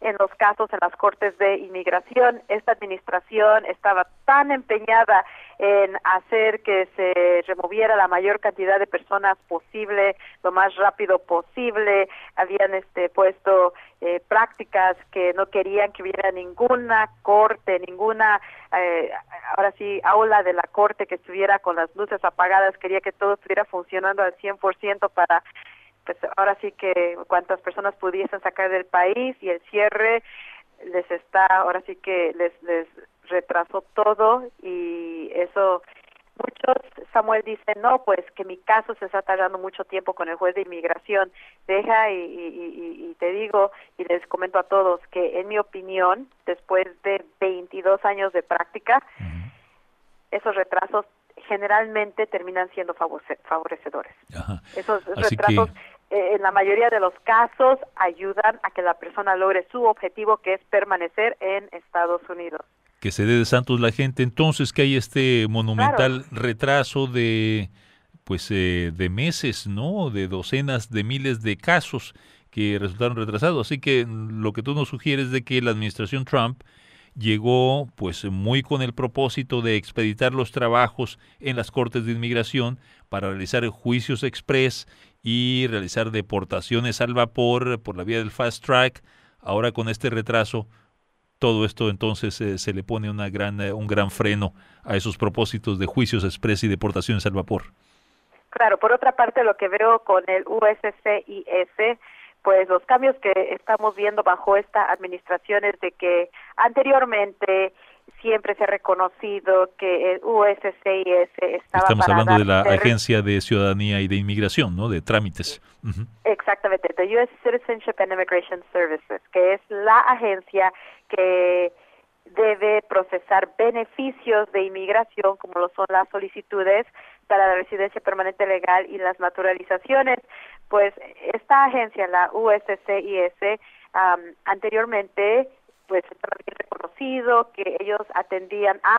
en los casos en las cortes de inmigración. Esta administración estaba tan empeñada en hacer que se removiera la mayor cantidad de personas posible, lo más rápido posible. Habían este puesto eh, prácticas que no querían que hubiera ninguna corte, ninguna, eh, ahora sí, aula de la corte que estuviera con las luces apagadas. Quería que todo estuviera funcionando al cien por ciento para, pues ahora sí que cuantas personas pudiesen sacar del país, y el cierre les está, ahora sí que les, les retrasó todo, y eso, muchos, Samuel dice, no, pues que mi caso se está tardando mucho tiempo con el juez de inmigración. Deja y, y, y, y te digo, y les comento a todos, que en mi opinión, después de veintidós años de práctica, uh-huh. esos retrasos generalmente terminan siendo favorecedores. Ajá. Esos Así retrasos que... eh, en la mayoría de los casos ayudan a que la persona logre su objetivo, que es permanecer en Estados Unidos. Que se dé de santos la gente, entonces, que hay este monumental claro. retraso de pues eh, de meses, ¿no? De docenas de miles de casos que resultaron retrasados. Así que lo que tú nos sugieres de que la administración Trump llegó pues muy con el propósito de expeditar los trabajos en las cortes de inmigración para realizar juicios express y realizar deportaciones al vapor por la vía del fast track. Ahora con este retraso, todo esto entonces eh, se le pone una gran, eh, un gran freno a esos propósitos de juicios express y deportaciones al vapor. Claro, por otra parte, lo que veo con el U S C I S, pues los cambios que estamos viendo bajo esta administración es de que anteriormente siempre se ha reconocido que el U S C I S estaba Estamos para hablando de la ter- Agencia de Ciudadanía y de Inmigración, ¿no? De trámites. Uh-huh. Exactamente, the U S Citizenship and Immigration Services, que es la agencia que debe procesar beneficios de inmigración, como lo son las solicitudes para la residencia permanente legal y las naturalizaciones. Pues esta agencia, la U S C I S, um, anteriormente pues estaba bien reconocido que ellos atendían a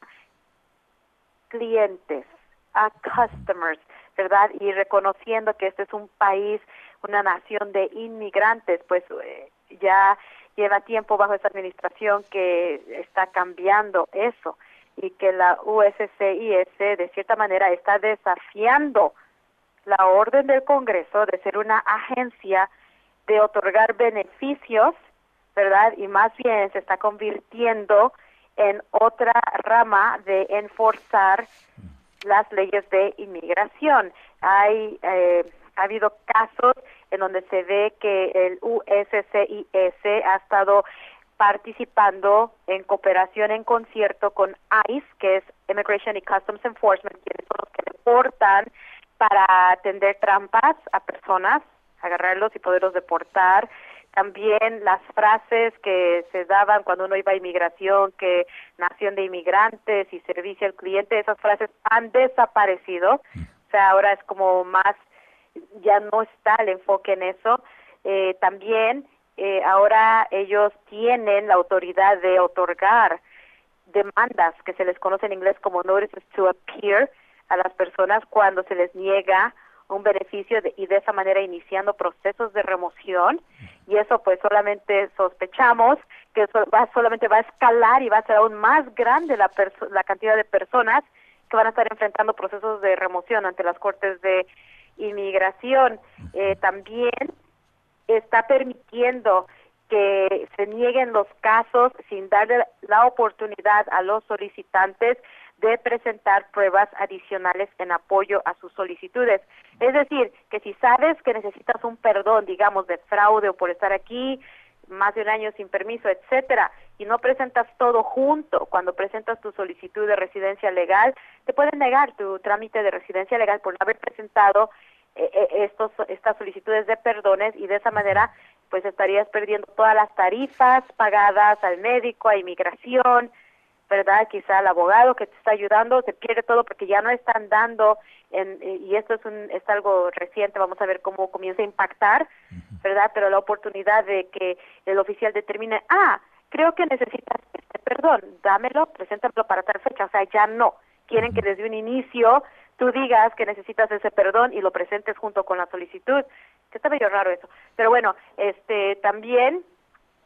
clientes, a customers, ¿verdad? Y reconociendo que este es un país, una nación de inmigrantes, pues eh, ya lleva tiempo bajo esta administración que está cambiando eso, y que la U S C I S de cierta manera está desafiando la orden del Congreso de ser una agencia de otorgar beneficios, ¿verdad? Y más bien se está convirtiendo en otra rama de enforzar las leyes de inmigración. Hay eh, ha habido casos en donde se ve que el U S C I S ha estado participando en cooperación en concierto con ICE, que es Immigration and Customs Enforcement, quienes son los que deportan para atender trampas a personas, agarrarlos y poderlos deportar. También las frases que se daban cuando uno iba a inmigración, que nación de inmigrantes y servicio al cliente, esas frases han desaparecido. O sea, ahora es como más, ya no está el enfoque en eso. Eh, también eh, ahora ellos tienen la autoridad de otorgar demandas, que se les conoce en inglés como notices to appear, a las personas cuando se les niega un beneficio de, y de esa manera iniciando procesos de remoción, y eso pues solamente sospechamos que eso va, solamente va a escalar y va a ser aún más grande la, perso- la cantidad de personas que van a estar enfrentando procesos de remoción ante las cortes de inmigración. Eh, también está permitiendo que se nieguen los casos sin darle la oportunidad a los solicitantes de presentar pruebas adicionales en apoyo a sus solicitudes. Es decir, que si sabes que necesitas un perdón, digamos, de fraude o por estar aquí más de un año sin permiso, etcétera, y no presentas todo junto cuando presentas tu solicitud de residencia legal, te pueden negar tu trámite de residencia legal por no haber presentado eh, estos estas solicitudes de perdones, y de esa manera pues estarías perdiendo todas las tarifas pagadas al médico, a inmigración, ¿verdad? Quizá el abogado que te está ayudando, se pierde todo porque ya no están dando, en, y esto es, un, es algo reciente, vamos a ver cómo comienza a impactar, ¿verdad? Pero la oportunidad de que el oficial determine, ah, creo que necesitas este perdón, dámelo, preséntalo para tal fecha, o sea, ya no. Quieren que desde un inicio tú digas que necesitas ese perdón y lo presentes junto con la solicitud, que está medio raro eso. Pero bueno, este también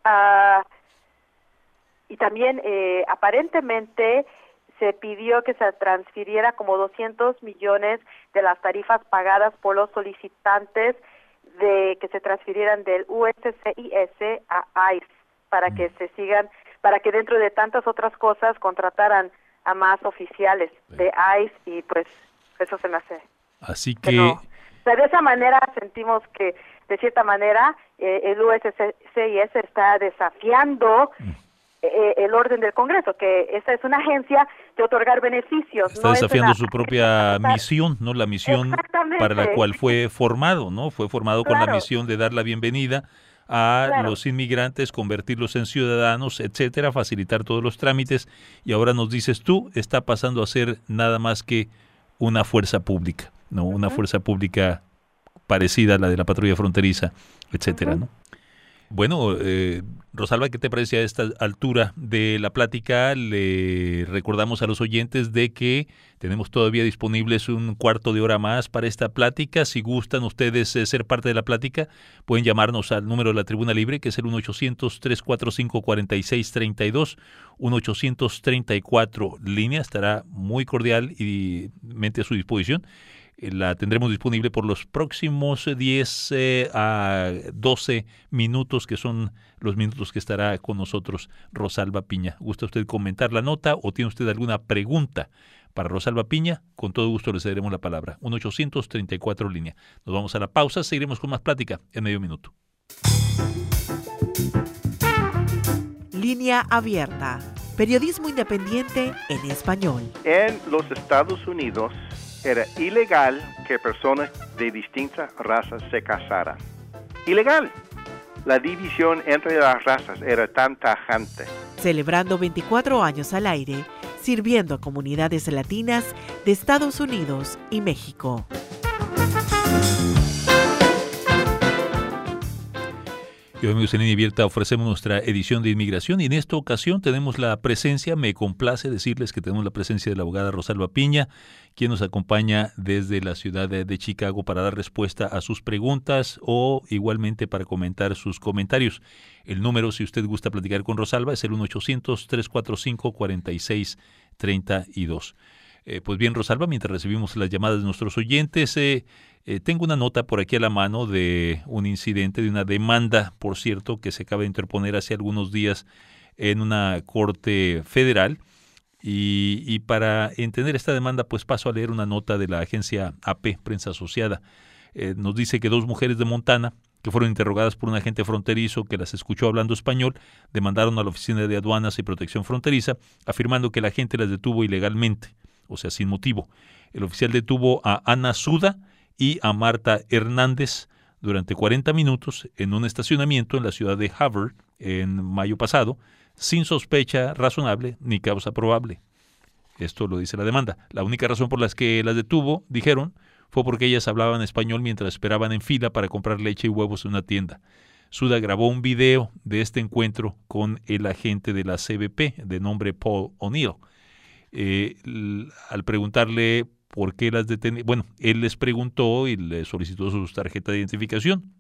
uh, y también eh, aparentemente se pidió que se transfiriera como doscientos millones de las tarifas pagadas por los solicitantes de que se transfirieran del U S C I S a I C E para que se sigan, para que dentro de tantas otras cosas contrataran a más oficiales de I C E, y pues eso se me hace. Así que... que no. O sea, de esa manera sentimos que de cierta manera eh, el U S C I S está desafiando mm. eh, el orden del Congreso, que esa es una agencia de otorgar beneficios. Está no desafiando es una... su propia misión, ¿no? La misión para la cual fue formado, ¿no? Fue formado claro. con la misión de dar la bienvenida a claro. los inmigrantes, convertirlos en ciudadanos, etcétera, facilitar todos los trámites, y ahora nos dices tú, está pasando a ser nada más que una fuerza pública, ¿no? Uh-huh. Una fuerza pública parecida a la de la patrulla fronteriza, etcétera, uh-huh. ¿no? Bueno, eh, Rosalba, ¿qué te parece a esta altura de la plática? Le recordamos a los oyentes de que tenemos todavía disponibles un cuarto de hora más para esta plática. Si gustan ustedes eh, ser parte de la plática, pueden llamarnos al número de la Tribuna Libre, que es el uno ochocientos, tres cuatro cinco, cuatro seis tres dos, uno ochocientos treinta y cuatro línea. Estará muy cordial y mente a su disposición. La tendremos disponible por los próximos diez eh, a doce minutos, que son los minutos que estará con nosotros Rosalba Piña. ¿Gusta usted comentar la nota o tiene usted alguna pregunta para Rosalba Piña? Con todo gusto le cederemos la palabra. uno ochocientos treinta y cuatro línea. Nos vamos a la pausa, seguiremos con más plática en medio minuto. Línea abierta. Periodismo independiente en español. En los Estados Unidos era ilegal que personas de distintas razas se casaran. Ilegal. La división entre las razas era tan tajante. Celebrando veinticuatro años al aire, sirviendo a comunidades latinas de Estados Unidos y México. Y hoy, amigos, en Línea Abierta ofrecemos nuestra edición de inmigración, y en esta ocasión tenemos la presencia, me complace decirles que tenemos la presencia de la abogada Rosalba Piña, quien nos acompaña desde la ciudad de, de Chicago para dar respuesta a sus preguntas o igualmente para comentar sus comentarios. El número, si usted gusta platicar con Rosalba, es el uno ochocientos, tres cuatro cinco, cuatro seis tres dos. Eh, pues bien, Rosalba, mientras recibimos las llamadas de nuestros oyentes, eh, eh, tengo una nota por aquí a la mano de un incidente, de una demanda, por cierto, que se acaba de interponer hace algunos días en una corte federal. Y, y para entender esta demanda, pues paso a leer una nota de la agencia A P, Prensa Asociada. Eh, nos dice que dos mujeres de Montana, que fueron interrogadas por un agente fronterizo que las escuchó hablando español, demandaron a la Oficina de Aduanas y Protección Fronteriza, afirmando que el agente las detuvo ilegalmente, o sea, sin motivo. El oficial detuvo a Ana Suda y a Marta Hernández durante cuarenta minutos en un estacionamiento en la ciudad de Havre en mayo pasado, sin sospecha razonable ni causa probable. Esto lo dice la demanda. La única razón por la que las detuvo, dijeron, fue porque ellas hablaban español mientras esperaban en fila para comprar leche y huevos en una tienda. Suda grabó un video de este encuentro con el agente de la C B P, de nombre Paul O'Neill. Eh, al preguntarle por qué las detenían, bueno, él les preguntó y les solicitó su tarjeta de identificación,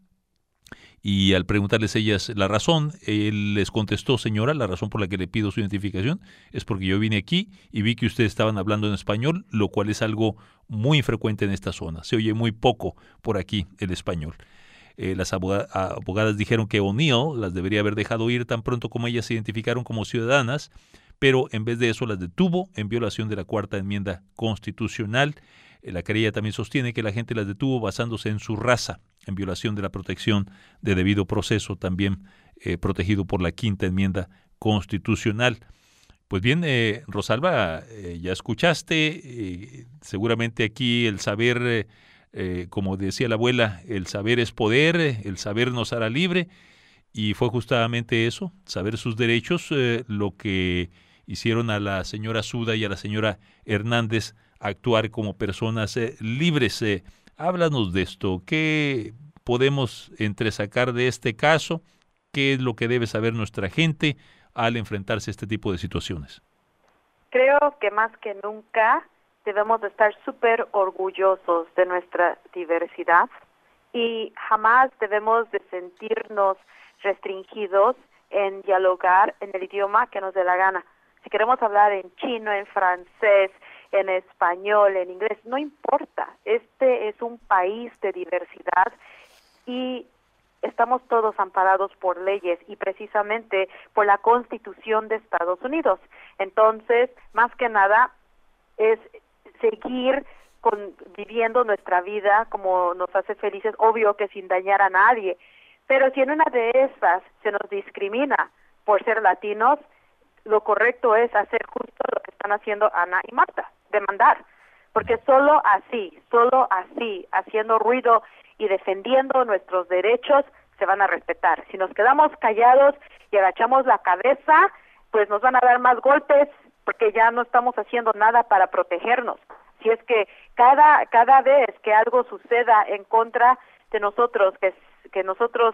y al preguntarles ellas la razón, él les contestó: señora, la razón por la que le pido su identificación es porque yo vine aquí y vi que ustedes estaban hablando en español, lo cual es algo muy infrecuente en esta zona. Se oye muy poco por aquí el español. Eh, las abogadas, abogadas dijeron que O'Neill las debería haber dejado ir tan pronto como ellas se identificaron como ciudadanas, pero en vez de eso las detuvo en violación de la Cuarta Enmienda Constitucional. Eh, la querella también sostiene que la gente las detuvo basándose en su raza, en violación de la protección de debido proceso, también eh, protegido por la Quinta Enmienda Constitucional. Pues bien, eh, Rosalba, eh, ya escuchaste, eh, seguramente aquí el saber, eh, eh, como decía la abuela, el saber es poder, eh, el saber nos hará libre, y fue justamente eso, saber sus derechos, eh, lo que hicieron a la señora Suda y a la señora Hernández actuar como personas eh, libres. Eh, háblanos de esto, ¿qué podemos entresacar de este caso? ¿Qué es lo que debe saber nuestra gente al enfrentarse a este tipo de situaciones? Creo que más que nunca debemos de estar súper orgullosos de nuestra diversidad y jamás debemos de sentirnos restringidos en dialogar en el idioma que nos dé la gana. Si queremos hablar en chino, en francés, en español, en inglés, no importa. Este es un país de diversidad y estamos todos amparados por leyes y precisamente por la Constitución de Estados Unidos. Entonces, más que nada, es seguir con, viviendo nuestra vida como nos hace felices, obvio que sin dañar a nadie. Pero si en una de esas se nos discrimina por ser latinos, lo correcto es hacer justo lo que están haciendo Ana y Marta, demandar. Porque solo así, solo así, haciendo ruido y defendiendo nuestros derechos, se van a respetar. Si nos quedamos callados y agachamos la cabeza, pues nos van a dar más golpes, porque ya no estamos haciendo nada para protegernos. Si es que cada cada vez que algo suceda en contra de nosotros, que, que nosotros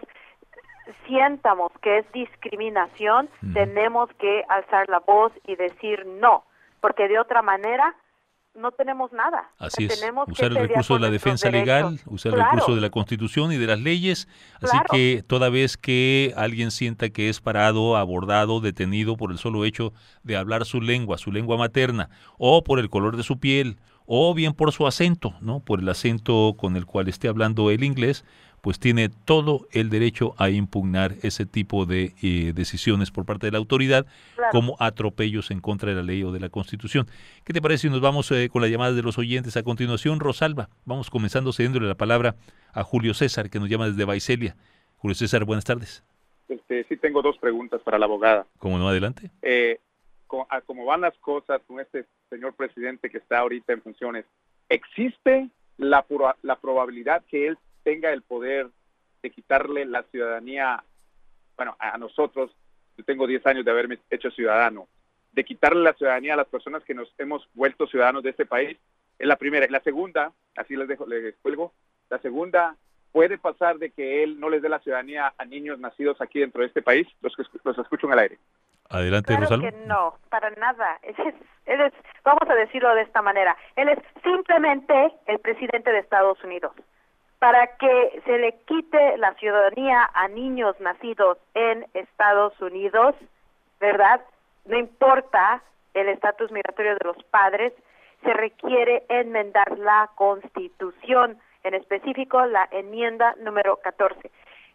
sientamos que es discriminación, mm. tenemos que alzar la voz y decir no, porque de otra manera no tenemos nada. Así es, tenemos usar que el recurso de la defensa legal, derechos. usar Claro. el recurso de la Constitución y de las leyes, así Claro. que toda vez que alguien sienta que es parado, abordado, detenido por el solo hecho de hablar su lengua, su lengua materna, o por el color de su piel, o bien por su acento, ¿no? Por el acento con el cual esté hablando el inglés, pues tiene todo el derecho a impugnar ese tipo de eh, decisiones por parte de la autoridad, Claro. como atropellos en contra de la ley o de la Constitución. ¿Qué te parece si nos vamos eh, con las llamadas de los oyentes a continuación? Rosalba, vamos comenzando cediéndole la palabra a Julio César, que nos llama desde Vaiselia. Julio César, buenas tardes. Este, sí tengo dos preguntas para la abogada. ¿Cómo no? Adelante. Eh, con, a cómo van las cosas con este señor presidente que está ahorita en funciones, ¿existe la, pura, la probabilidad que él tenga el poder de quitarle la ciudadanía, bueno, a nosotros, yo tengo diez años de haberme hecho ciudadano, de quitarle la ciudadanía a las personas que nos hemos vuelto ciudadanos de este país? Es la primera. Y la segunda, así les dejo, les cuelgo, la segunda, ¿puede pasar de que él no les dé la ciudadanía a niños nacidos aquí dentro de este país? Los, los escucho en el aire. Adelante, Claro Rosalba. que no, para nada. Él es, él es, vamos a decirlo de esta manera, él es simplemente el presidente de Estados Unidos. Para que se le quite la ciudadanía a niños nacidos en Estados Unidos, ¿verdad? No importa el estatus migratorio de los padres, se requiere enmendar la Constitución, en específico la enmienda número catorce.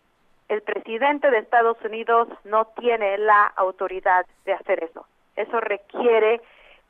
El presidente de Estados Unidos no tiene la autoridad de hacer eso. Eso requiere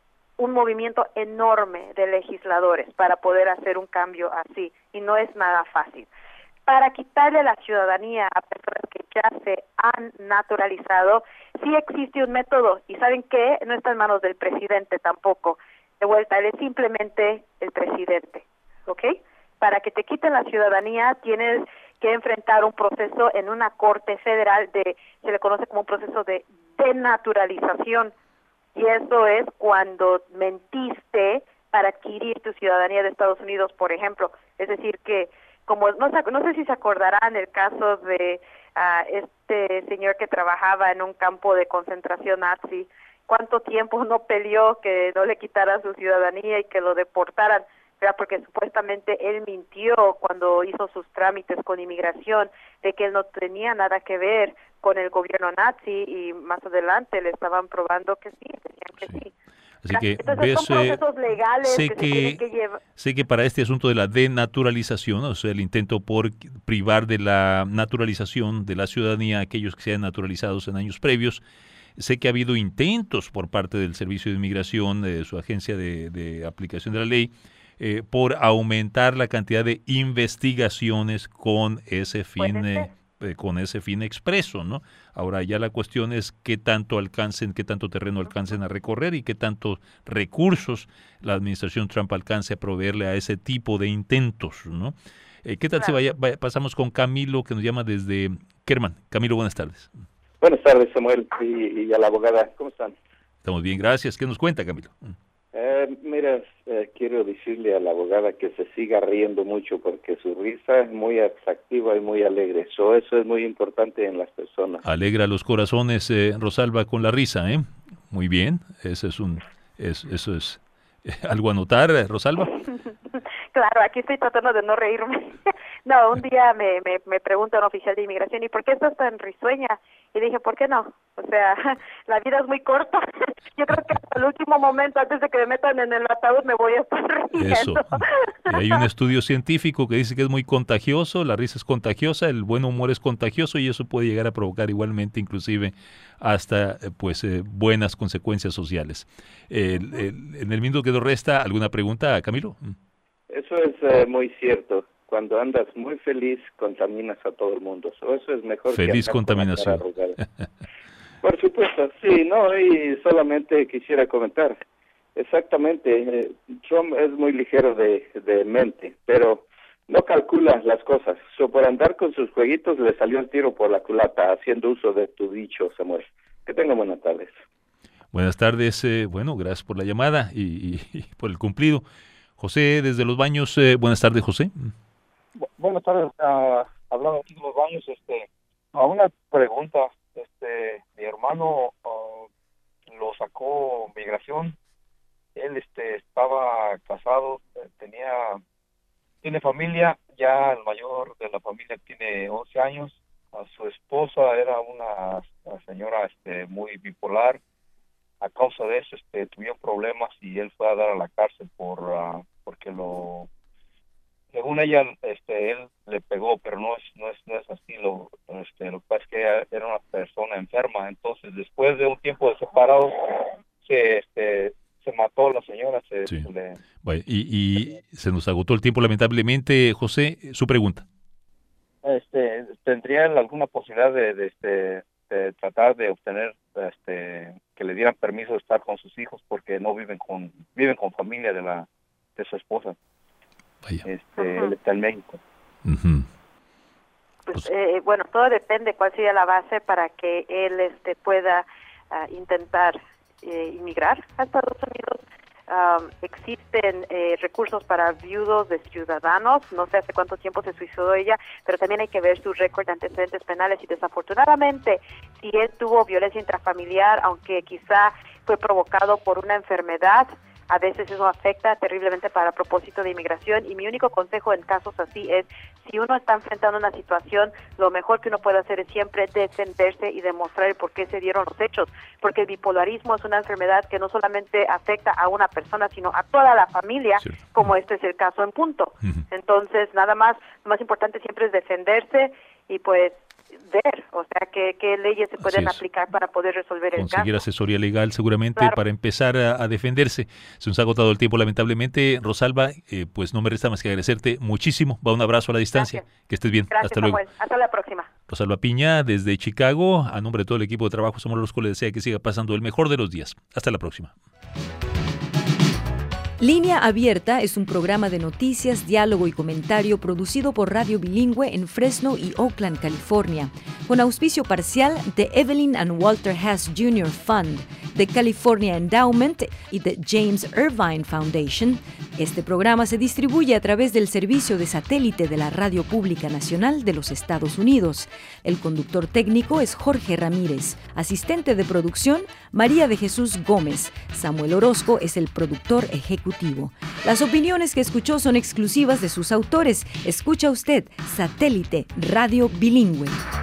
un movimiento enorme de legisladores para poder hacer un cambio así, y no es nada fácil. Para quitarle la ciudadanía a personas que ya se han naturalizado, sí existe un método, y ¿saben qué? No está en manos del presidente tampoco. De vuelta, él es simplemente el presidente, ¿ok? Para que te quiten la ciudadanía tienes que enfrentar un proceso en una corte federal de, se le conoce como un proceso de denaturalización, y eso es cuando mentiste para adquirir tu ciudadanía de Estados Unidos, por ejemplo. Es decir, que como no, no sé si se acordarán el caso de uh, este señor que trabajaba en un campo de concentración nazi, cuánto tiempo no peleó que no le quitaran su ciudadanía y que lo deportaran, ¿verdad? Porque supuestamente él mintió cuando hizo sus trámites con inmigración de que él no tenía nada que ver con el gobierno nazi, y más adelante le estaban probando que sí, decían que sí. sí. Así que Entonces, ves, son procesos legales sé que, que, se tienen que llevar. sé que para este asunto de la denaturalización, o sea, el intento por privar de la naturalización de la ciudadanía a aquellos que se han naturalizados en años previos, sé que ha habido intentos por parte del Servicio de Inmigración, de su agencia de, de aplicación de la ley, eh, por aumentar la cantidad de investigaciones con ese fin, eh, eh, con ese fin expreso, ¿no? Ahora ya la cuestión es qué tanto alcancen, qué tanto terreno alcancen a recorrer y qué tantos recursos la administración Trump alcance a proveerle a ese tipo de intentos, ¿no? Eh, ¿Qué tal claro. si vaya, vaya, pasamos con Camilo, que nos llama desde Kerman? Camilo, buenas tardes. Buenas tardes, Samuel, y, y a la abogada. ¿Cómo están? Estamos bien, gracias. ¿Qué nos cuenta, Camilo? Eh, mira, eh, quiero decirle a la abogada que se siga riendo mucho, porque su risa es muy atractiva y muy alegre. So, eso es muy importante en las personas. Alegra los corazones, eh, Rosalba, con la risa, ¿eh? Muy bien, eso es un, es, eso es eh, algo a notar, Rosalba. Claro, aquí estoy tratando de no reírme. No, un día me, me, me pregunta un oficial de inmigración, ¿y por qué estás tan risueña? Y dije, ¿por qué no? O sea, la vida es muy corta. Yo creo que hasta el último momento, antes de que me metan en el ataúd, me voy a estar riendo. Eso. Y hay un estudio científico que dice que es muy contagioso, la risa es contagiosa, el buen humor es contagioso y eso puede llegar a provocar igualmente, inclusive, hasta pues eh, buenas consecuencias sociales. Eh, el, el, en el minuto que nos resta, ¿alguna pregunta, Camilo? Eso es eh, muy cierto. Cuando andas muy feliz, contaminas a todo el mundo. So, eso es mejor. Feliz que contaminación. Por supuesto, sí, no, y solamente quisiera comentar. Exactamente, eh, Trump es muy ligero de, de mente, pero no calcula las cosas. So, por andar con sus jueguitos le salió el tiro por la culata, haciendo uso de tu dicho, Samuel. Que tenga buenas tardes. Buenas tardes, eh, bueno, gracias por la llamada y, y, y por el cumplido. José, desde Los Baños, eh, buenas tardes, José. Buenas tardes, uh, hablando aquí de Los Baños, este, a una pregunta, este, mi hermano uh, lo sacó migración, él, este, estaba casado, tenía, tiene familia, ya el mayor de la familia tiene once años, a su esposa era una, una señora, este, muy bipolar. A causa de eso, este, tuvieron problemas y él fue a dar a la cárcel por, uh, porque lo, según ella, este, él le pegó, pero no es, no es, no es así. Lo, este, lo que pasa es que era una persona enferma. Entonces, después de un tiempo de separado, se, este, se mató la señora. Se, sí. se le... Bueno, y, y se nos agotó el tiempo, lamentablemente, José. Su pregunta. Este, ¿tendrían alguna posibilidad de, de, este, de tratar de obtener, este, que le dieran permiso de estar con sus hijos porque no viven con, viven con familia de la, de su esposa? Vaya. Este, uh-huh. Él está en México. Uh-huh. Pues, pues eh, bueno, todo depende cuál sería la base para que él este pueda uh, intentar eh, inmigrar a Estados Unidos. Um, existen eh, recursos para viudos de ciudadanos, no sé hace cuánto tiempo se suicidó ella, pero también hay que ver su récord de antecedentes penales y desafortunadamente si él tuvo violencia intrafamiliar, aunque quizá fue provocado por una enfermedad, a veces eso afecta terriblemente para propósito de inmigración y mi único consejo en casos así es, si uno está enfrentando una situación, lo mejor que uno puede hacer es siempre defenderse y demostrar el por qué se dieron los hechos, porque el bipolarismo es una enfermedad que no solamente afecta a una persona, sino a toda la familia, sí. Como este es el caso en punto. Uh-huh. Entonces, nada más, lo más importante siempre es defenderse y pues ver, o sea, qué, qué leyes se pueden aplicar para poder resolver el caso. Conseguir asesoría legal seguramente claro. Para empezar a, a defenderse. Se nos ha agotado el tiempo lamentablemente. Rosalba, eh, pues no me resta más que agradecerte muchísimo. Va un abrazo a la distancia. Gracias. Que estés bien. Gracias, hasta luego. Samuel. Hasta la próxima. Rosalba Piña desde Chicago, a nombre de todo el equipo de trabajo, Samuel Orozco le desea que siga pasando el mejor de los días. Hasta la próxima. Línea Abierta es un programa de noticias, diálogo y comentario producido por Radio Bilingüe en Fresno y Oakland, California, con auspicio parcial de Evelyn and Walter Hess junior Fund, de California Endowment y de James Irvine Foundation. Este programa se distribuye a través del servicio de satélite de la Radio Pública Nacional de los Estados Unidos. El conductor técnico es Jorge Ramírez, asistente de producción María de Jesús Gómez. Samuel Orozco es el productor ejecutivo. Las opiniones que escuchó son exclusivas de sus autores. Escucha usted Satélite Radio Bilingüe.